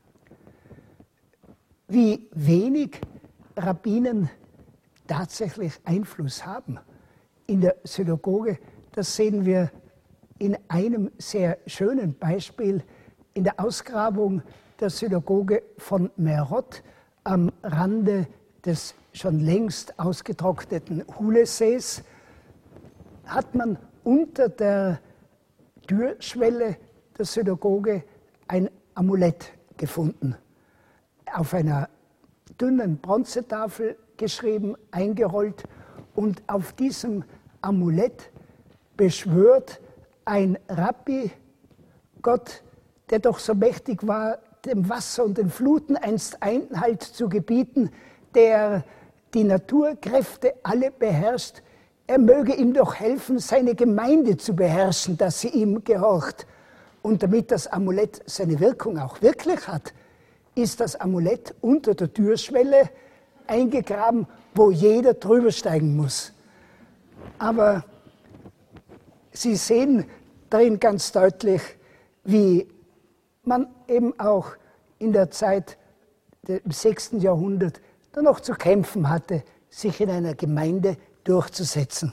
Wie wenig Rabbinen tatsächlich Einfluss haben in der Synagoge, das sehen wir in einem sehr schönen Beispiel in der Ausgrabung der Synagoge von Me'orot am Rande des schon längst ausgetrockneten Hulesees hat man unter der Türschwelle der Synagoge ein Amulett gefunden. Auf einer dünnen Bronzetafel geschrieben, eingerollt, und auf diesem Amulett beschwört ein Rabbi Gott, der doch so mächtig war, dem Wasser und den Fluten einst Einhalt zu gebieten, der die Naturkräfte alle beherrscht, er möge ihm doch helfen, seine Gemeinde zu beherrschen, dass sie ihm gehorcht. Und damit das Amulett seine Wirkung auch wirklich hat, ist das Amulett unter der Türschwelle eingegraben, wo jeder drüber steigen muss. Aber Sie sehen darin ganz deutlich, wie man eben auch in der Zeit im 6. Jahrhundert dann noch zu kämpfen hatte, sich in einer Gemeinde durchzusetzen.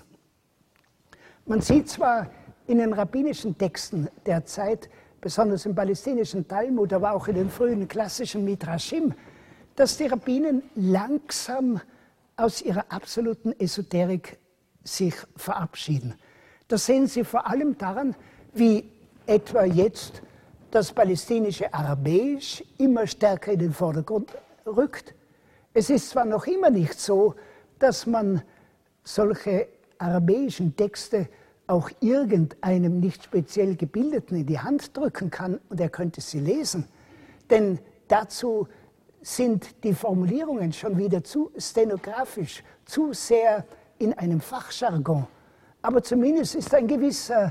Man sieht zwar in den rabbinischen Texten der Zeit, besonders im palästinischen Talmud, aber auch in den frühen klassischen Midrashim, dass die Rabbinen langsam aus ihrer absoluten Esoterik sich verabschieden. Das sehen Sie vor allem daran, wie etwa jetzt das palästinische Aramäisch immer stärker in den Vordergrund rückt. Es ist zwar noch immer nicht so, dass man solche aramäischen Texte auch irgendeinem nicht speziell Gebildeten in die Hand drücken kann und er könnte sie lesen. Denn dazu sind die Formulierungen schon wieder zu stenografisch, zu sehr in einem Fachjargon. Aber zumindest ist ein gewisser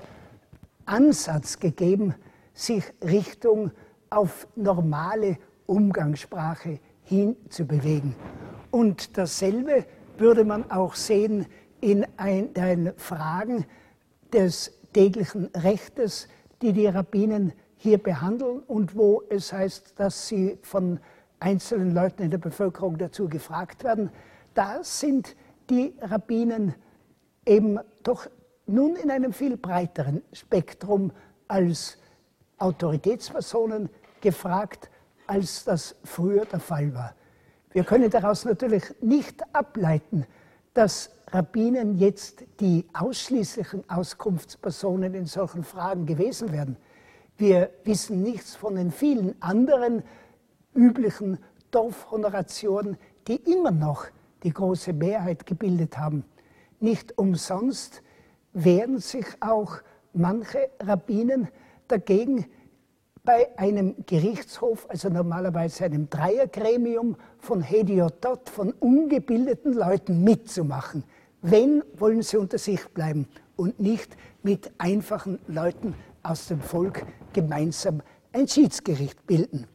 Ansatz gegeben, sich Richtung auf normale Umgangssprache hinzubewegen. Und dasselbe würde man auch sehen in den Fragen des täglichen Rechtes, die die Rabbinen hier behandeln und wo es heißt, dass sie von einzelnen Leuten in der Bevölkerung dazu gefragt werden. Da sind die Rabbinen eben doch nun in einem viel breiteren Spektrum als Autoritätspersonen gefragt, als das früher der Fall war. Wir können daraus natürlich nicht ableiten, dass Rabbinen jetzt die ausschließlichen Auskunftspersonen in solchen Fragen gewesen wären. Wir wissen nichts von den vielen anderen üblichen Dorfhonoratioren, die immer noch die große Mehrheit gebildet haben. Nicht umsonst wehren sich auch manche Rabbinen dagegen, bei einem Gerichtshof, also normalerweise einem Dreiergremium von Hediotot, von ungebildeten Leuten mitzumachen. Wenn, wollen sie unter sich bleiben und nicht mit einfachen Leuten aus dem Volk gemeinsam ein Schiedsgericht bilden.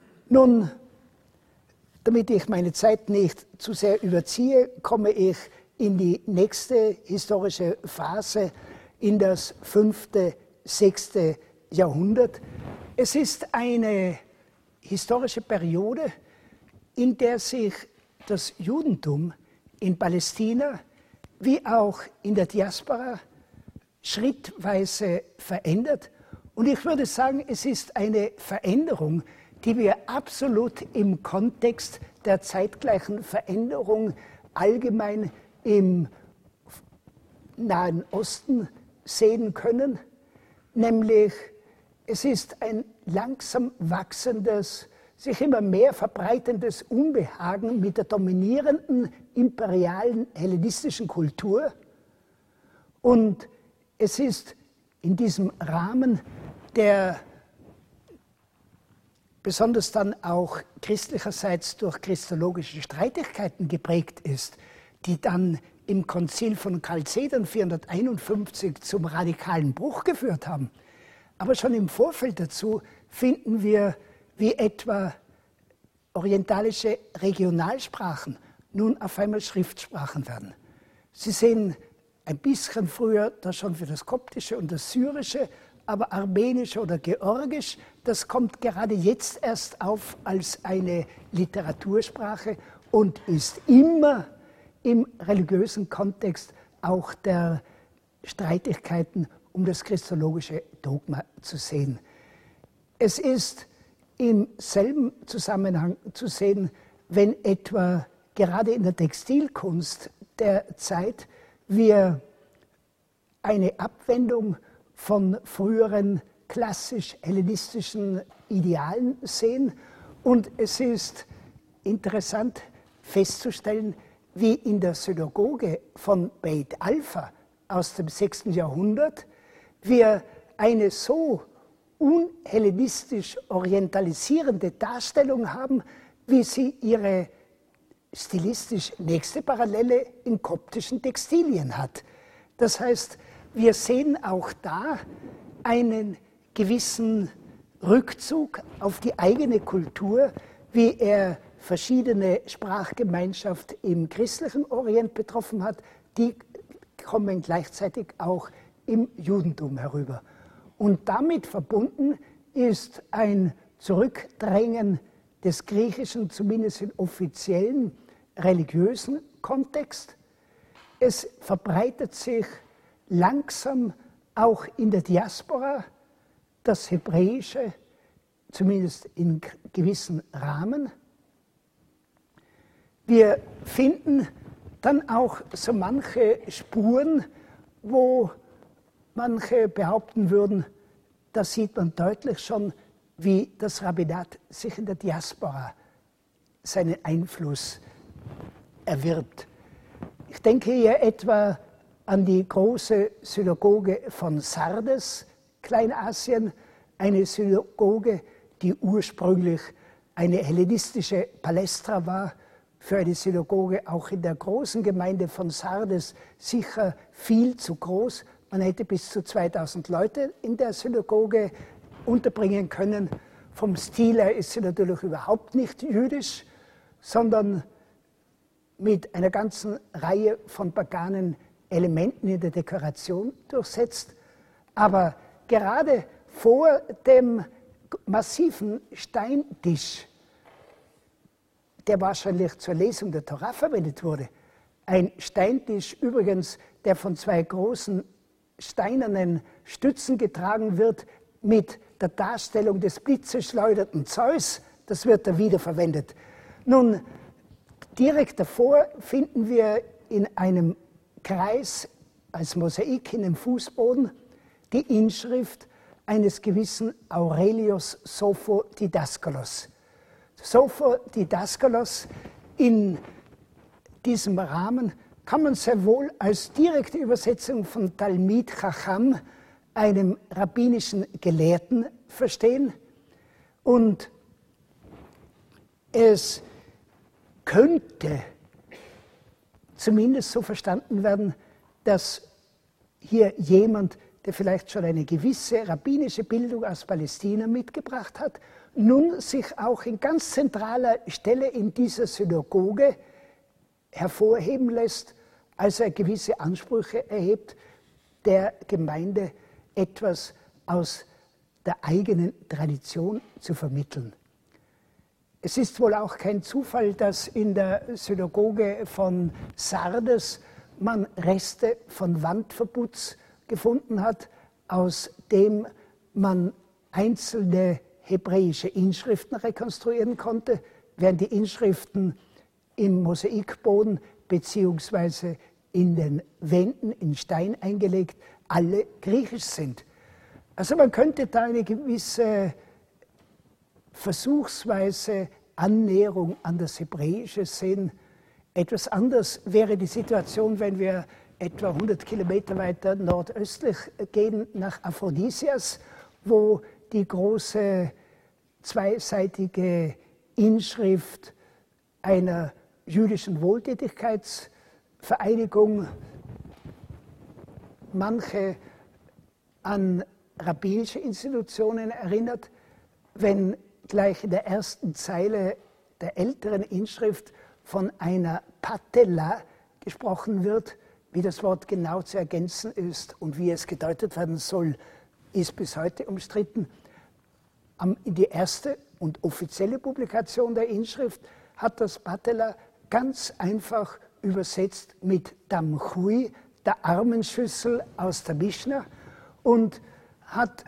Nun, damit ich meine Zeit nicht zu sehr überziehe, komme ich in die nächste historische Phase, in das 5., 6. Jahrhundert. Es ist eine historische Periode, in der sich das Judentum in Palästina wie auch in der Diaspora schrittweise verändert. Und ich würde sagen, es ist eine Veränderung, die wir absolut im Kontext der zeitgleichen Veränderung allgemein im Nahen Osten sehen können. Nämlich, es ist ein langsam wachsendes, sich immer mehr verbreitendes Unbehagen mit der dominierenden imperialen hellenistischen Kultur. Und es ist in diesem Rahmen, der besonders dann auch christlicherseits durch christologische Streitigkeiten geprägt ist, die dann im Konzil von Chalcedon 451 zum radikalen Bruch geführt haben. Aber schon im Vorfeld dazu finden wir, wie etwa orientalische Regionalsprachen nun auf einmal Schriftsprachen werden. Sie sehen ein bisschen früher das schon für das Koptische und das Syrische, aber Armenisch oder Georgisch, das kommt gerade jetzt erst auf als eine Literatursprache und ist immer im religiösen Kontext auch der Streitigkeiten um das christologische Dogma zu sehen. Es ist im selben Zusammenhang zu sehen, wenn etwa gerade in der Textilkunst der Zeit wir eine Abwendung von früheren klassisch-hellenistischen Idealen sehen. Und es ist interessant festzustellen, wie in der Synagoge von Beit Alpha aus dem 6. Jahrhundert wir eine so unhellenistisch orientalisierende Darstellung haben, wie sie ihre stilistisch nächste Parallele in koptischen Textilien hat. Das heißt, wir sehen auch da einen gewissen Rückzug auf die eigene Kultur, wie er verschiedene Sprachgemeinschaften im christlichen Orient betroffen hat, die kommen gleichzeitig auch im Judentum herüber. Und damit verbunden ist ein Zurückdrängen des Griechischen, zumindest im offiziellen religiösen Kontext. Es verbreitet sich langsam auch in der Diaspora das Hebräische, zumindest in gewissen Rahmen. Wir finden dann auch so manche Spuren, wo manche behaupten würden, da sieht man deutlich schon, wie das Rabbinat sich in der Diaspora seinen Einfluss erwirbt. Ich denke hier etwa an die große Synagoge von Sardes, Kleinasien, eine Synagoge, die ursprünglich eine hellenistische Palästra war, für eine Synagoge auch in der großen Gemeinde von Sardes sicher viel zu groß. Man hätte bis zu 2000 Leute in der Synagoge unterbringen können. Vom Stil her ist sie natürlich überhaupt nicht jüdisch, sondern mit einer ganzen Reihe von paganen Elementen in der Dekoration durchsetzt. Aber gerade vor dem massiven Steintisch, der wahrscheinlich zur Lesung der Torah verwendet wurde, ein Steintisch übrigens, der von zwei großen steinernen Stützen getragen wird, mit der Darstellung des blitzeschleuderten Zeus, das wird da wiederverwendet. Nun, direkt davor finden wir in einem Kreis als Mosaik in dem Fußboden die Inschrift eines gewissen Aurelius Sophodidaskalos. Sophodidaskalos, in diesem Rahmen kann man sehr wohl als direkte Übersetzung von Talmid Chacham, einem rabbinischen Gelehrten, verstehen. Und es könnte zumindest so verstanden werden, dass hier jemand, der vielleicht schon eine gewisse rabbinische Bildung aus Palästina mitgebracht hat, nun sich auch in ganz zentraler Stelle in dieser Synagoge hervorheben lässt also gewisse Ansprüche erhebt, der Gemeinde etwas aus der eigenen Tradition zu vermitteln. Es ist wohl auch kein Zufall, dass in der Synagoge von Sardes man Reste von Wandverputz gefunden hat, aus dem man einzelne hebräische Inschriften rekonstruieren konnte, während die Inschriften im Mosaikboden bzw. in den Wänden in Stein eingelegt alle griechisch sind. Also man könnte da eine gewisse versuchsweise Annäherung an das Hebräische sehen. Etwas anders wäre die Situation, wenn wir etwa 100 Kilometer weiter nordöstlich gehen nach Aphrodisias, wo die große zweiseitige Inschrift einer jüdischen Wohltätigkeitsvereinigung manche an rabbinische Institutionen erinnert, wenn gleich in der ersten Zeile der älteren Inschrift von einer Patella gesprochen wird. Wie das Wort genau zu ergänzen ist und wie es gedeutet werden soll, ist bis heute umstritten. Die erste und offizielle Publikation der Inschrift hat das Patella ganz einfach übersetzt mit Damchui, der Armenschüssel aus der Mischna, und hat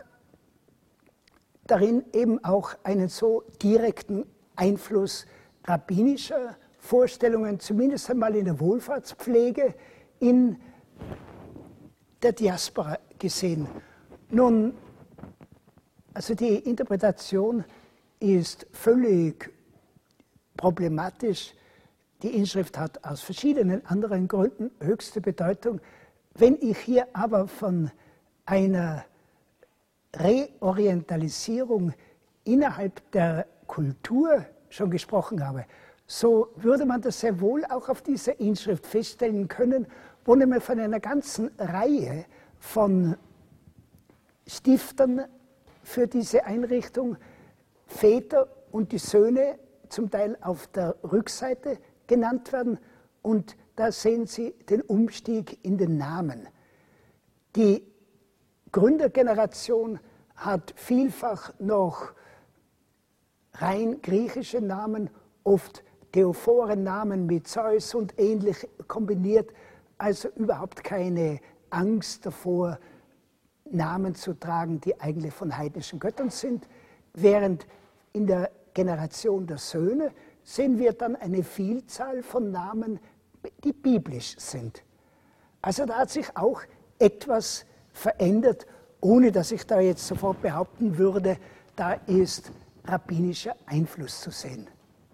darin eben auch einen so direkten Einfluss rabbinischer Vorstellungen, zumindest einmal in der Wohlfahrtspflege, in der Diaspora gesehen. Nun, also die Interpretation ist völlig problematisch. Die Inschrift hat aus verschiedenen anderen Gründen höchste Bedeutung. Wenn ich hier aber von einer Reorientalisierung innerhalb der Kultur schon gesprochen habe, so würde man das sehr wohl auch auf dieser Inschrift feststellen können, wo nämlich von einer ganzen Reihe von Stiftern für diese Einrichtung Väter und die Söhne zum Teil auf der Rückseite genannt werden. Und da sehen Sie den Umstieg in den Namen. Die Gründergeneration hat vielfach noch rein griechische Namen, oft Theophoren-Namen mit Zeus und ähnlich kombiniert, also überhaupt keine Angst davor, Namen zu tragen, die eigentlich von heidnischen Göttern sind, während in der Generation der Söhne sehen wir dann eine Vielzahl von Namen, die biblisch sind. Also da hat sich auch etwas verändert, ohne dass ich da jetzt sofort behaupten würde, da ist rabbinischer Einfluss zu sehen.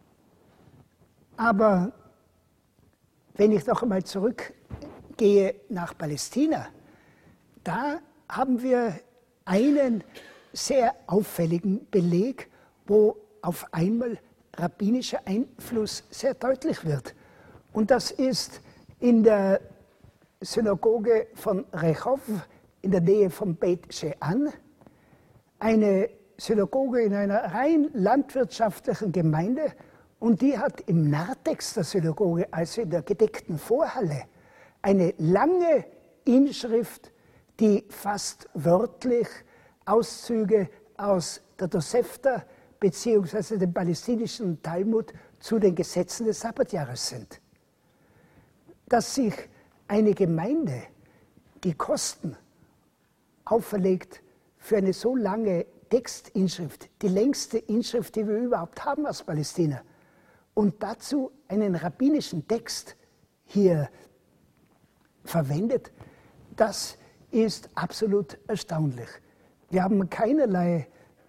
Aber wenn ich noch einmal zurückgehe nach Palästina, da haben wir einen sehr auffälligen Beleg, wo auf einmal rabbinischer Einfluss sehr deutlich wird. Und das ist in der Synagoge von Rehov in der Nähe von Beit She'an, eine Synagoge in einer rein landwirtschaftlichen Gemeinde, und die hat im Narthex der Synagoge, also in der gedeckten Vorhalle, eine lange Inschrift, die fast wörtlich Auszüge aus der Tosefta bzw. dem palästinischen Talmud zu den Gesetzen des Sabbatjahres sind. Dass sich eine Gemeinde die Kosten auferlegt für eine so lange Textinschrift, die längste Inschrift, die wir überhaupt haben aus Palästina, und dazu einen rabbinischen Text hier verwendet, das ist absolut erstaunlich. Wir haben keinerlei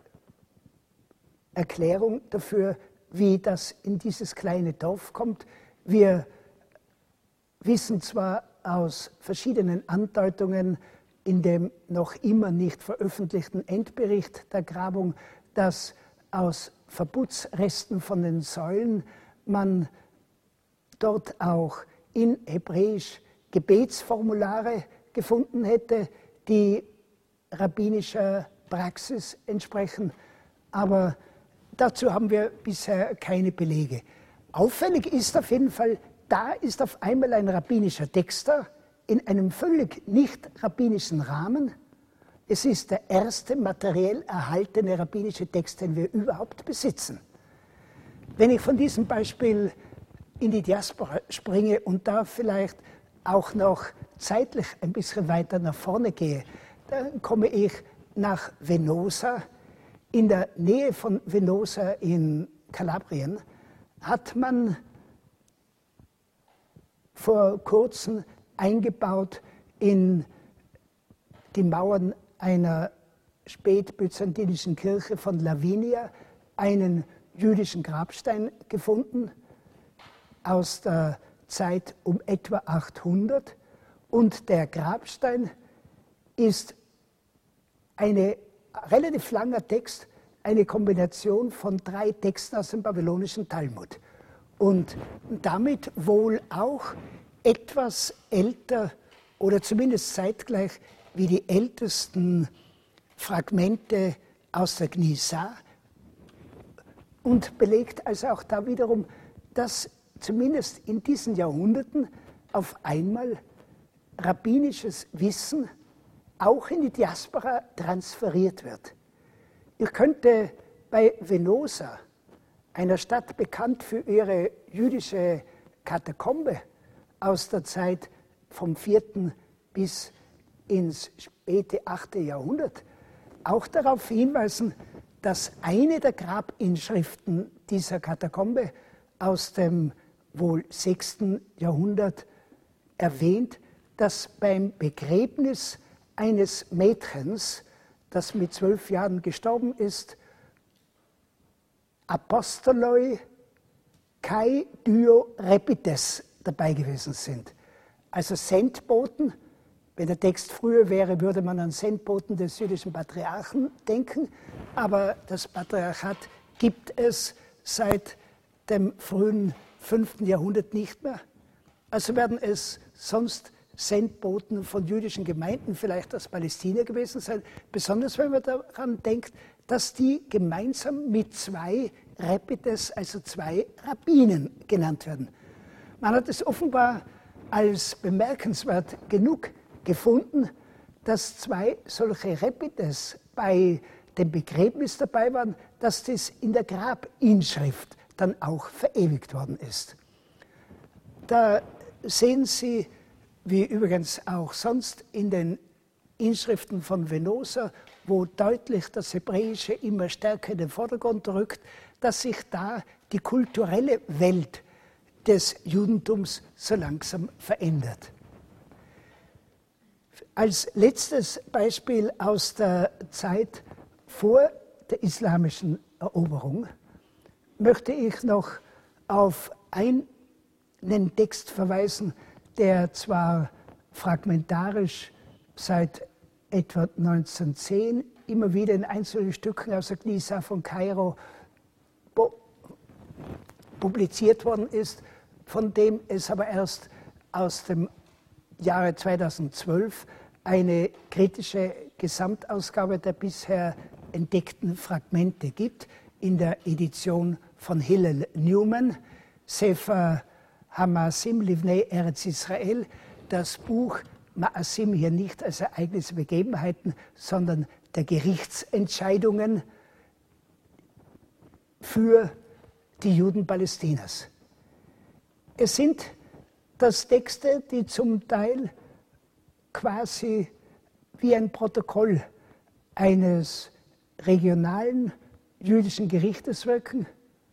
Erklärung dafür, wie das in dieses kleine Dorf kommt. Wir wissen zwar aus verschiedenen Andeutungen in dem noch immer nicht veröffentlichten Endbericht der Grabung, dass aus Verputzresten von den Säulen man dort auch in Hebräisch Gebetsformulare gefunden hätte, die rabbinischer Praxis entsprechen. Aber dazu haben wir bisher keine Belege. Auffällig ist auf jeden Fall, da ist auf einmal ein rabbinischer Text da, in einem völlig nicht rabbinischen Rahmen. Es ist der erste materiell erhaltene rabbinische Text, den wir überhaupt besitzen. Wenn ich von diesem Beispiel in die Diaspora springe und da vielleicht auch noch zeitlich ein bisschen weiter nach vorne gehe, dann komme ich nach Venosa. In der Nähe von Venosa in Kalabrien hat man vor kurzem eingebaut in die Mauern einer spätbyzantinischen Kirche von Lavinia einen jüdischen Grabstein gefunden aus der Zeit um etwa 800. Und der Grabstein ist ein relativ langer Text, eine Kombination von 3 Texten aus dem babylonischen Talmud. Und damit wohl auch etwas älter oder zumindest zeitgleich wie die ältesten Fragmente aus der Gnisa und belegt also auch da wiederum, dass zumindest in diesen Jahrhunderten auf einmal rabbinisches Wissen auch in die Diaspora transferiert wird. Ich könnte bei Venosa, einer Stadt bekannt für ihre jüdische Katakombe aus der Zeit vom 4. bis ins späte 8. Jahrhundert, auch darauf hinweisen, dass eine der Grabinschriften dieser Katakombe aus dem wohl 6. Jahrhundert erwähnt, dass beim Begräbnis eines Mädchens, das mit 12 Jahren gestorben ist, Apostoloi kai dio repites dabei gewesen sind. Also Sendboten. Wenn der Text früher wäre, würde man an Sendboten des jüdischen Patriarchen denken, aber das Patriarchat gibt es seit dem frühen 5. Jahrhundert nicht mehr. Also werden es sonst Sendboten von jüdischen Gemeinden, vielleicht aus Palästina gewesen sein, besonders wenn man daran denkt, dass die gemeinsam mit 2 Repites, also 2 Rabbinen genannt werden. Man hat es offenbar als bemerkenswert genug gefunden, dass 2 solche Repites bei dem Begräbnis dabei waren, dass das in der Grabinschrift dann auch verewigt worden ist. Da sehen Sie, wie übrigens auch sonst in den Inschriften von Venosa, wo deutlich das Hebräische immer stärker in den Vordergrund rückt, dass sich da die kulturelle Welt des Judentums so langsam verändert. Als letztes Beispiel aus der Zeit vor der islamischen Eroberung möchte ich noch auf einen Text verweisen, der zwar fragmentarisch seit etwa 1910 immer wieder in einzelnen Stücken aus der Gnisa von Kairo publiziert worden ist, von dem es aber erst aus dem Jahre 2012 eine kritische Gesamtausgabe der bisher entdeckten Fragmente gibt, in der Edition von Hillel Newman, Sefer Hamasim Livnei Eretz Israel, das Buch Maasim hier nicht als Ereignisse, Begebenheiten, sondern der Gerichtsentscheidungen für die Juden Palästinas. Es sind das Texte, die zum Teil quasi wie ein Protokoll eines regionalen jüdischen Gerichtes wirken.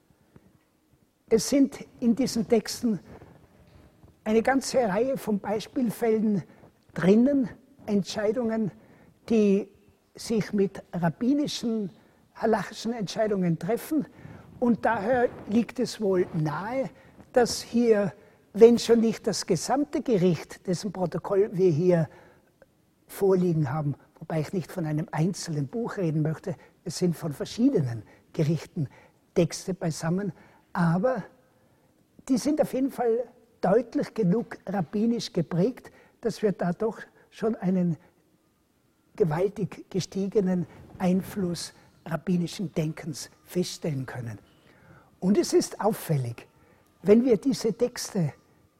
Es sind in diesen Texten eine ganze Reihe von Beispielfällen drinnen, Entscheidungen, die sich mit rabbinischen, halachischen Entscheidungen treffen. Und daher liegt es wohl nahe, dass hier, wenn schon nicht das gesamte Gericht, dessen Protokoll wir hier vorliegen haben, wobei ich nicht von einem einzelnen Buch reden möchte, es sind von verschiedenen Gerichten Texte beisammen, aber die sind auf jeden Fall deutlich genug rabbinisch geprägt, dass wir da doch schon einen gewaltig gestiegenen Einfluss rabbinischen Denkens feststellen können. Und es ist auffällig, wenn wir diese Texte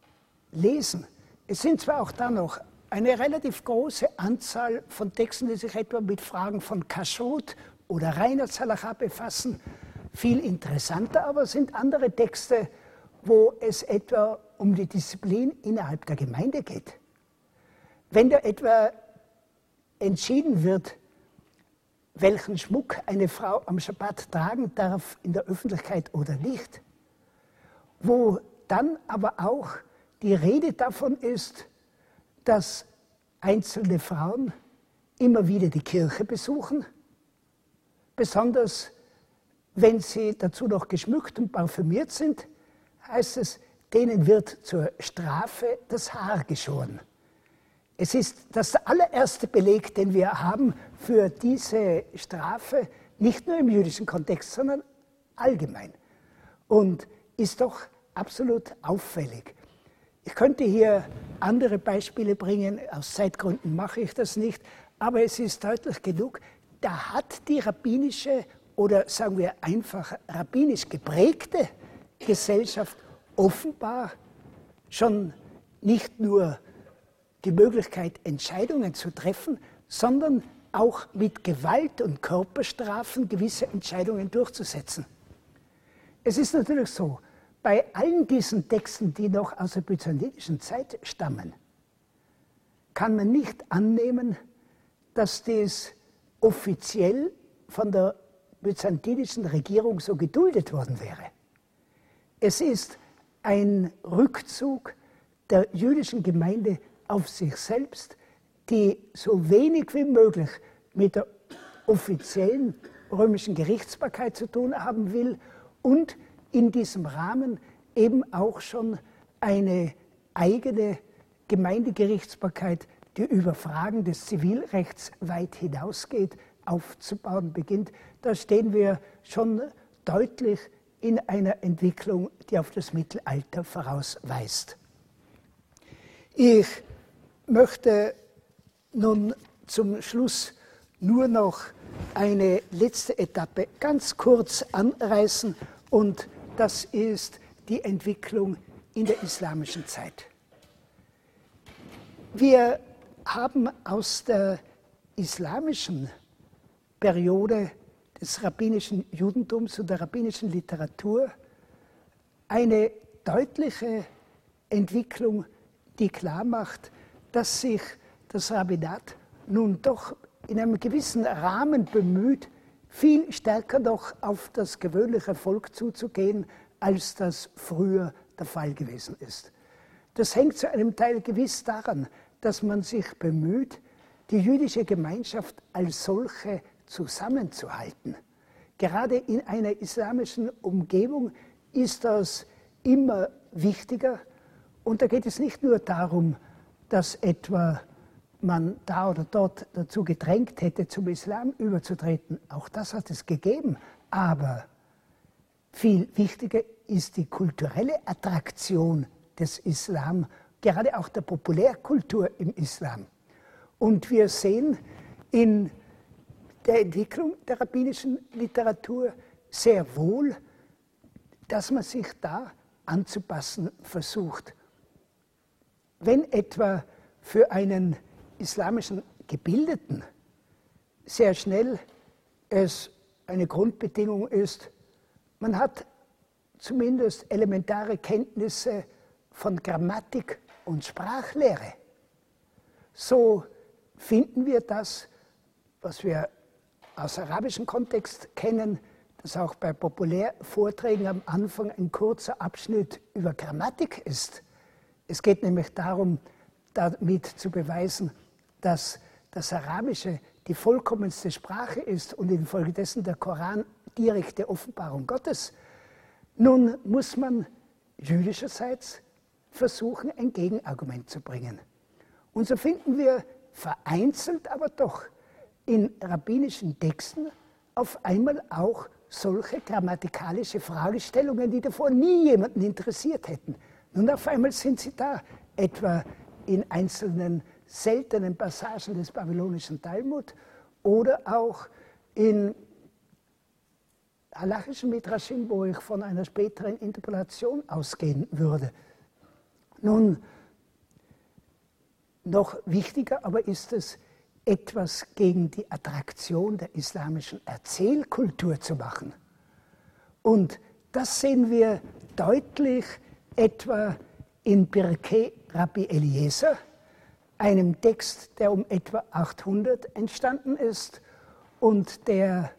lesen. Es sind zwar auch da noch eine relativ große Anzahl von Texten, die sich etwa mit Fragen von Kashrut oder Reinheitshalacha befassen. Viel interessanter aber sind andere Texte, wo es etwa um die Disziplin innerhalb der Gemeinde geht. Wenn da etwa entschieden wird, welchen Schmuck eine Frau am Schabbat tragen darf in der Öffentlichkeit oder nicht, wo dann aber auch die Rede davon ist, dass einzelne Frauen immer wieder die Kirche besuchen, besonders wenn sie dazu noch geschmückt und parfümiert sind, heißt es, denen wird zur Strafe das Haar geschoren. Es ist das allererste Beleg, den wir haben für diese Strafe, nicht nur im jüdischen Kontext, sondern allgemein. Und ist doch absolut auffällig. Ich könnte hier andere Beispiele bringen, aus Zeitgründen mache ich das nicht, aber es ist deutlich genug, da hat die rabbinische oder sagen wir einfach rabbinisch geprägte Gesellschaft offenbar schon nicht nur die Möglichkeit, Entscheidungen zu treffen, sondern auch mit Gewalt und Körperstrafen gewisse Entscheidungen durchzusetzen. Es ist natürlich so, bei allen diesen Texten, die noch aus der byzantinischen Zeit stammen, kann man nicht annehmen, dass dies offiziell von der byzantinischen Regierung so geduldet worden wäre. Es ist ein Rückzug der jüdischen Gemeinde auf sich selbst, die so wenig wie möglich mit der offiziellen römischen Gerichtsbarkeit zu tun haben will und in diesem Rahmen eben auch schon eine eigene Gemeindegerichtsbarkeit, die über Fragen des Zivilrechts weit hinausgeht, aufzubauen beginnt. Da stehen wir schon deutlich in einer Entwicklung, die auf das Mittelalter vorausweist. Ich möchte nun zum Schluss nur noch eine letzte Etappe ganz kurz anreißen, und das ist die Entwicklung in der islamischen Zeit. Wir haben aus der islamischen Periode des rabbinischen Judentums und der rabbinischen Literatur eine deutliche Entwicklung, die klarmacht, dass sich das Rabbinat nun doch in einem gewissen Rahmen bemüht, viel stärker noch auf das gewöhnliche Volk zuzugehen, als das früher der Fall gewesen ist. Das hängt zu einem Teil gewiss daran, dass man sich bemüht, die jüdische Gemeinschaft als solche zusammenzuhalten. Gerade in einer islamischen Umgebung ist das immer wichtiger. Und da geht es nicht nur darum, dass etwa man da oder dort dazu gedrängt hätte, zum Islam überzutreten. Auch das hat es gegeben. Aber viel wichtiger ist die kulturelle Attraktion des Islam, gerade auch der Populärkultur im Islam. Und wir sehen in der Entwicklung der rabbinischen Literatur sehr wohl, dass man sich da anzupassen versucht. Wenn etwa für einen islamischen Gebildeten sehr schnell es eine Grundbedingung ist, man hat zumindest elementare Kenntnisse von Grammatik und Sprachlehre, so finden wir das, was wir aus arabischem Kontext kennen, dass auch bei Populärvorträgen am Anfang ein kurzer Abschnitt über Grammatik ist. Es geht nämlich darum, damit zu beweisen, dass das Arabische die vollkommenste Sprache ist und infolgedessen der Koran direkte Offenbarung Gottes. Nun muss man jüdischerseits versuchen, ein Gegenargument zu bringen. Und so finden wir vereinzelt aber doch in rabbinischen Texten auf einmal auch solche grammatikalische Fragestellungen, die davor nie jemanden interessiert hätten. Nun auf einmal sind sie da, etwa in einzelnen seltenen Passagen des babylonischen Talmud oder auch in halachischen Midrashim, wo ich von einer späteren Interpolation ausgehen würde. Nun, Noch wichtiger aber ist es, etwas gegen die Attraktion der islamischen Erzählkultur zu machen. Und das sehen wir deutlich etwa in Pirkei Rabbi Eliezer, einem Text, der um etwa 800 entstanden ist und der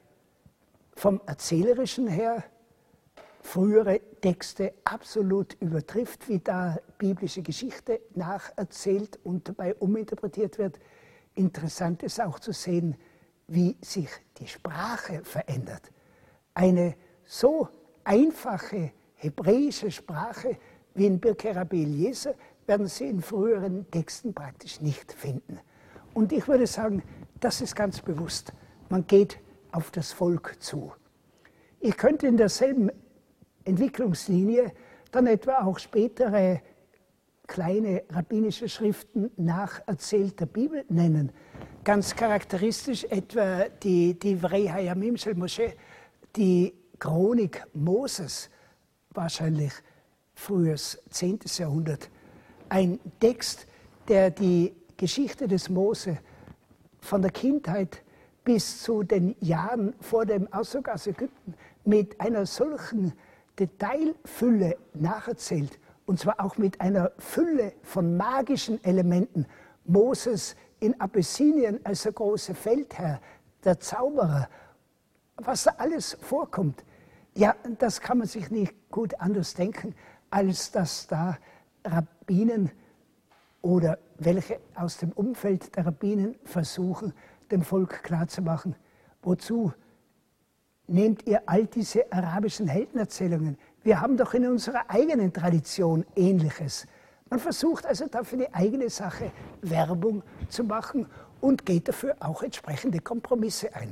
vom Erzählerischen her frühere Texte absolut übertrifft, wie da biblische Geschichte nacherzählt und dabei uminterpretiert wird. Interessant ist auch zu sehen, wie sich die Sprache verändert. Eine so einfache hebräische Sprache wie in Pirkei Rabbi Eliezer werden Sie in früheren Texten praktisch nicht finden. Und ich würde sagen, das ist ganz bewusst. Man geht auf das Volk zu. Ich könnte in derselben Entwicklungslinie dann etwa auch spätere kleine rabbinische Schriften nacherzählter Bibel nennen. Ganz charakteristisch etwa die Divrei Hayamim shel Moshe, die Chronik Moses, wahrscheinlich frühes 10. Jahrhundert. Ein Text, der die Geschichte des Mose von der Kindheit bis zu den Jahren vor dem Auszug aus Ägypten mit einer solchen Detailfülle nacherzählt, und zwar auch mit einer Fülle von magischen Elementen. Moses in Abyssinien als der große Feldherr, der Zauberer, was da alles vorkommt. Ja, das kann man sich nicht gut anders denken, als dass da Rabbinen oder welche aus dem Umfeld der Rabbinen versuchen, dem Volk klarzumachen, wozu nehmt ihr all diese arabischen Heldenerzählungen? Wir haben doch in unserer eigenen Tradition Ähnliches. Man versucht also da für die eigene Sache Werbung zu machen und geht dafür auch entsprechende Kompromisse ein.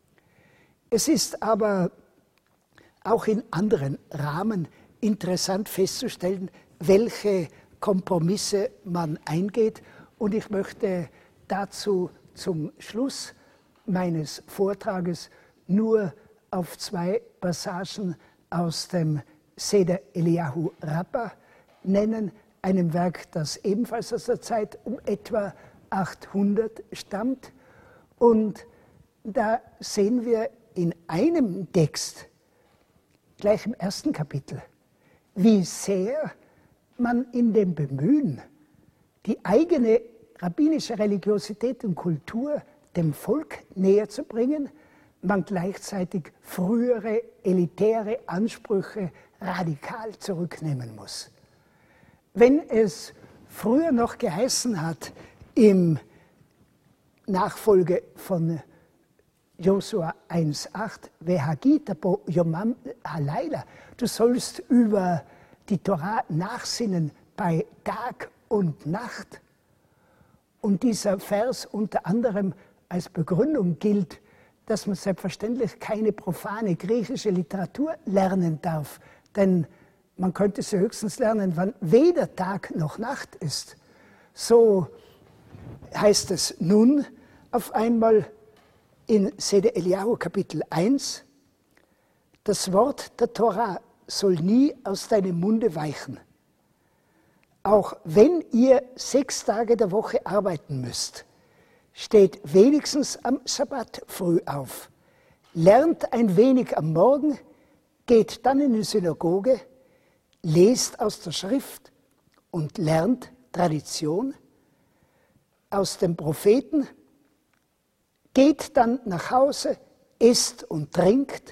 Es ist aber auch in anderen Rahmen interessant festzustellen, welche Kompromisse man eingeht. Und ich möchte dazu zum Schluss meines Vortrages nur auf 2 Passagen aus dem Seder Eliyahu Rabbah nennen, einem Werk, das ebenfalls aus der Zeit um etwa 800 stammt. Und da sehen wir in einem Text, gleich im 1. Kapitel, wie sehr man in dem Bemühen, die eigene rabbinische Religiosität und Kultur dem Volk näher zu bringen, man gleichzeitig frühere elitäre Ansprüche radikal zurücknehmen muss. Wenn es früher noch geheißen hat, im Nachfolge von Josua 1,8, Vehagita bo yomam halayla, du sollst über die Torah nachsinnen bei Tag und Nacht. Und dieser Vers unter anderem als Begründung gilt, dass man selbstverständlich keine profane griechische Literatur lernen darf, denn man könnte sie höchstens lernen, wann weder Tag noch Nacht ist. So heißt es nun auf einmal in Seder Eliyahu Kapitel 1, das Wort der Torah soll nie aus deinem Munde weichen. Auch wenn ihr 6 Tage der Woche arbeiten müsst, steht wenigstens am Sabbat früh auf, lernt ein wenig am Morgen, geht dann in die Synagoge, lest aus der Schrift und lernt Tradition aus den Propheten, geht dann nach Hause, isst und trinkt,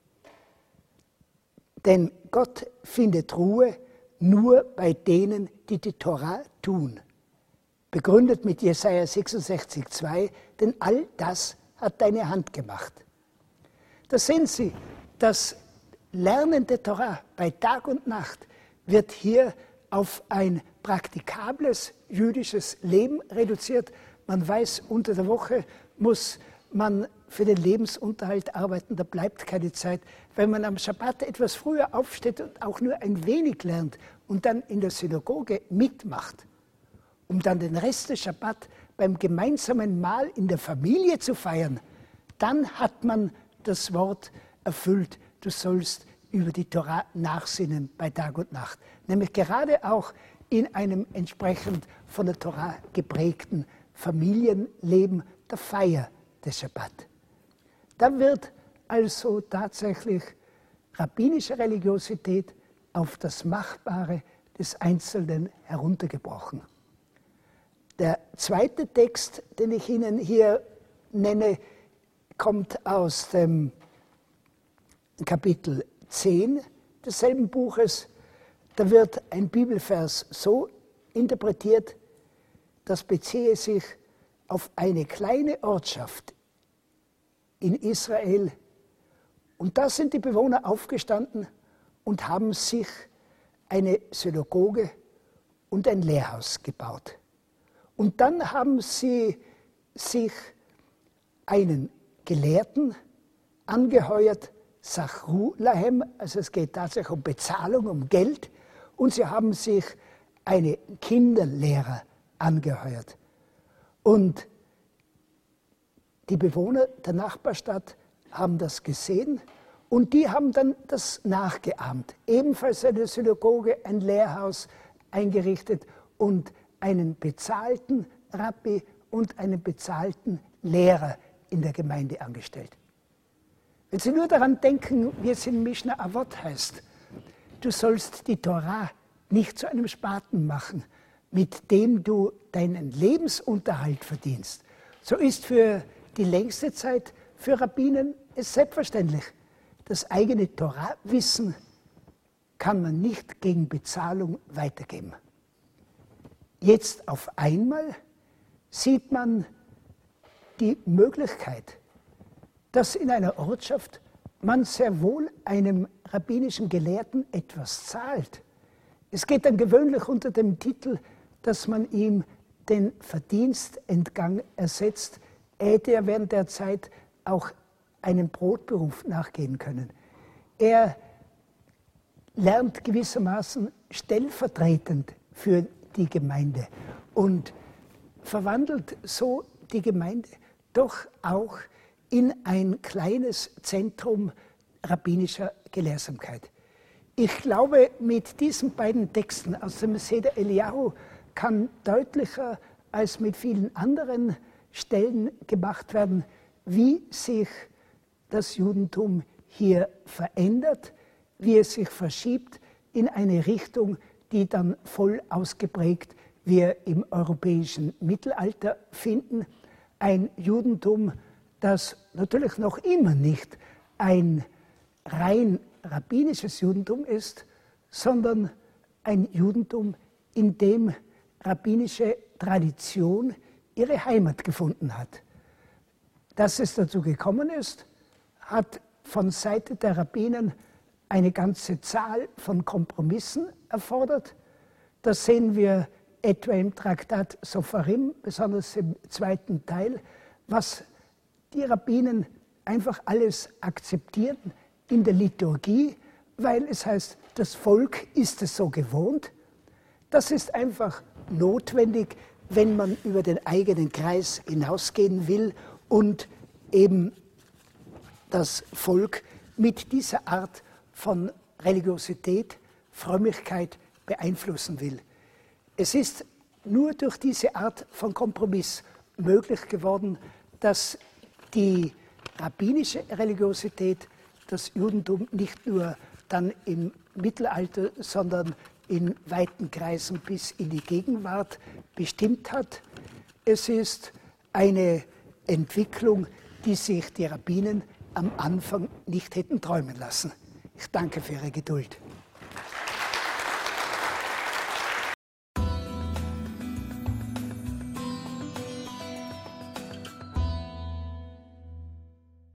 denn Gott findet Ruhe nur bei denen, die die Torah tun. Begründet mit Jesaja 66,2, denn all das hat deine Hand gemacht. Da sehen Sie, das Lernen der Torah bei Tag und Nacht wird hier auf ein praktikables jüdisches Leben reduziert. Man weiß, unter der Woche muss man für den Lebensunterhalt arbeiten, da bleibt keine Zeit. Wenn man am Schabbat etwas früher aufsteht und auch nur ein wenig lernt und dann in der Synagoge mitmacht, um dann den Rest des Schabbat beim gemeinsamen Mahl in der Familie zu feiern, dann hat man das Wort erfüllt, du sollst über die Torah nachsinnen bei Tag und Nacht. Nämlich gerade auch in einem entsprechend von der Torah geprägten Familienleben der Feier des Schabbat. Da wird also tatsächlich rabbinische Religiosität auf das Machbare des Einzelnen heruntergebrochen. Der zweite Text, den ich Ihnen hier nenne, kommt aus dem Kapitel 10 desselben Buches. Da wird ein Bibelvers so interpretiert, das beziehe sich auf eine kleine Ortschaft in Israel. Und da sind die Bewohner aufgestanden und haben sich eine Synagoge und ein Lehrhaus gebaut. Und dann haben sie sich einen Gelehrten angeheuert, Sachru Lahem, also es geht tatsächlich um Bezahlung, um Geld, und sie haben sich einen Kinderlehrer angeheuert. Und die Bewohner der Nachbarstadt haben das gesehen und die haben dann das nachgeahmt. Ebenfalls eine Synagoge, ein Lehrhaus eingerichtet und einen bezahlten Rabbi und einen bezahlten Lehrer in der Gemeinde angestellt. Wenn Sie nur daran denken, wie es in Mishnah Avot heißt, du sollst die Torah nicht zu einem Spaten machen, mit dem du deinen Lebensunterhalt verdienst, so ist für die längste Zeit für Rabbinen es selbstverständlich. Das eigene Torah-Wissen kann man nicht gegen Bezahlung weitergeben. Jetzt auf einmal sieht man die Möglichkeit, dass in einer Ortschaft man sehr wohl einem rabbinischen Gelehrten etwas zahlt. Es geht dann gewöhnlich unter dem Titel, dass man ihm den Verdienstentgang ersetzt, hätte er während der Zeit auch einem Brotberuf nachgehen können. Er lernt gewissermaßen stellvertretend für die Gemeinde und verwandelt so die Gemeinde doch auch in ein kleines Zentrum rabbinischer Gelehrsamkeit. Ich glaube, mit diesen beiden Texten aus dem Seder Eliyahu kann deutlicher als mit vielen anderen Stellen gemacht werden, wie sich das Judentum hier verändert, wie es sich verschiebt in eine Richtung, die dann voll ausgeprägt wir im europäischen Mittelalter finden. Ein Judentum, das natürlich noch immer nicht ein rein rabbinisches Judentum ist, sondern ein Judentum, in dem rabbinische Tradition ihre Heimat gefunden hat. Dass es dazu gekommen ist, hat von Seite der Rabbinen eine ganze Zahl von Kompromissen erfordert. Das sehen wir etwa im Traktat Sofarim, besonders im zweiten Teil, was die Rabbinen einfach alles akzeptieren in der Liturgie, weil es heißt, das Volk ist es so gewohnt. Das ist einfach notwendig, wenn man über den eigenen Kreis hinausgehen will und eben das Volk mit dieser Art von Religiosität, Frömmigkeit beeinflussen will. Es ist nur durch diese Art von Kompromiss möglich geworden, dass die rabbinische Religiosität das Judentum nicht nur dann im Mittelalter, sondern in weiten Kreisen bis in die Gegenwart bestimmt hat. Es ist eine Entwicklung, die sich die Rabbinen am Anfang nicht hätten träumen lassen. Ich danke für Ihre Geduld.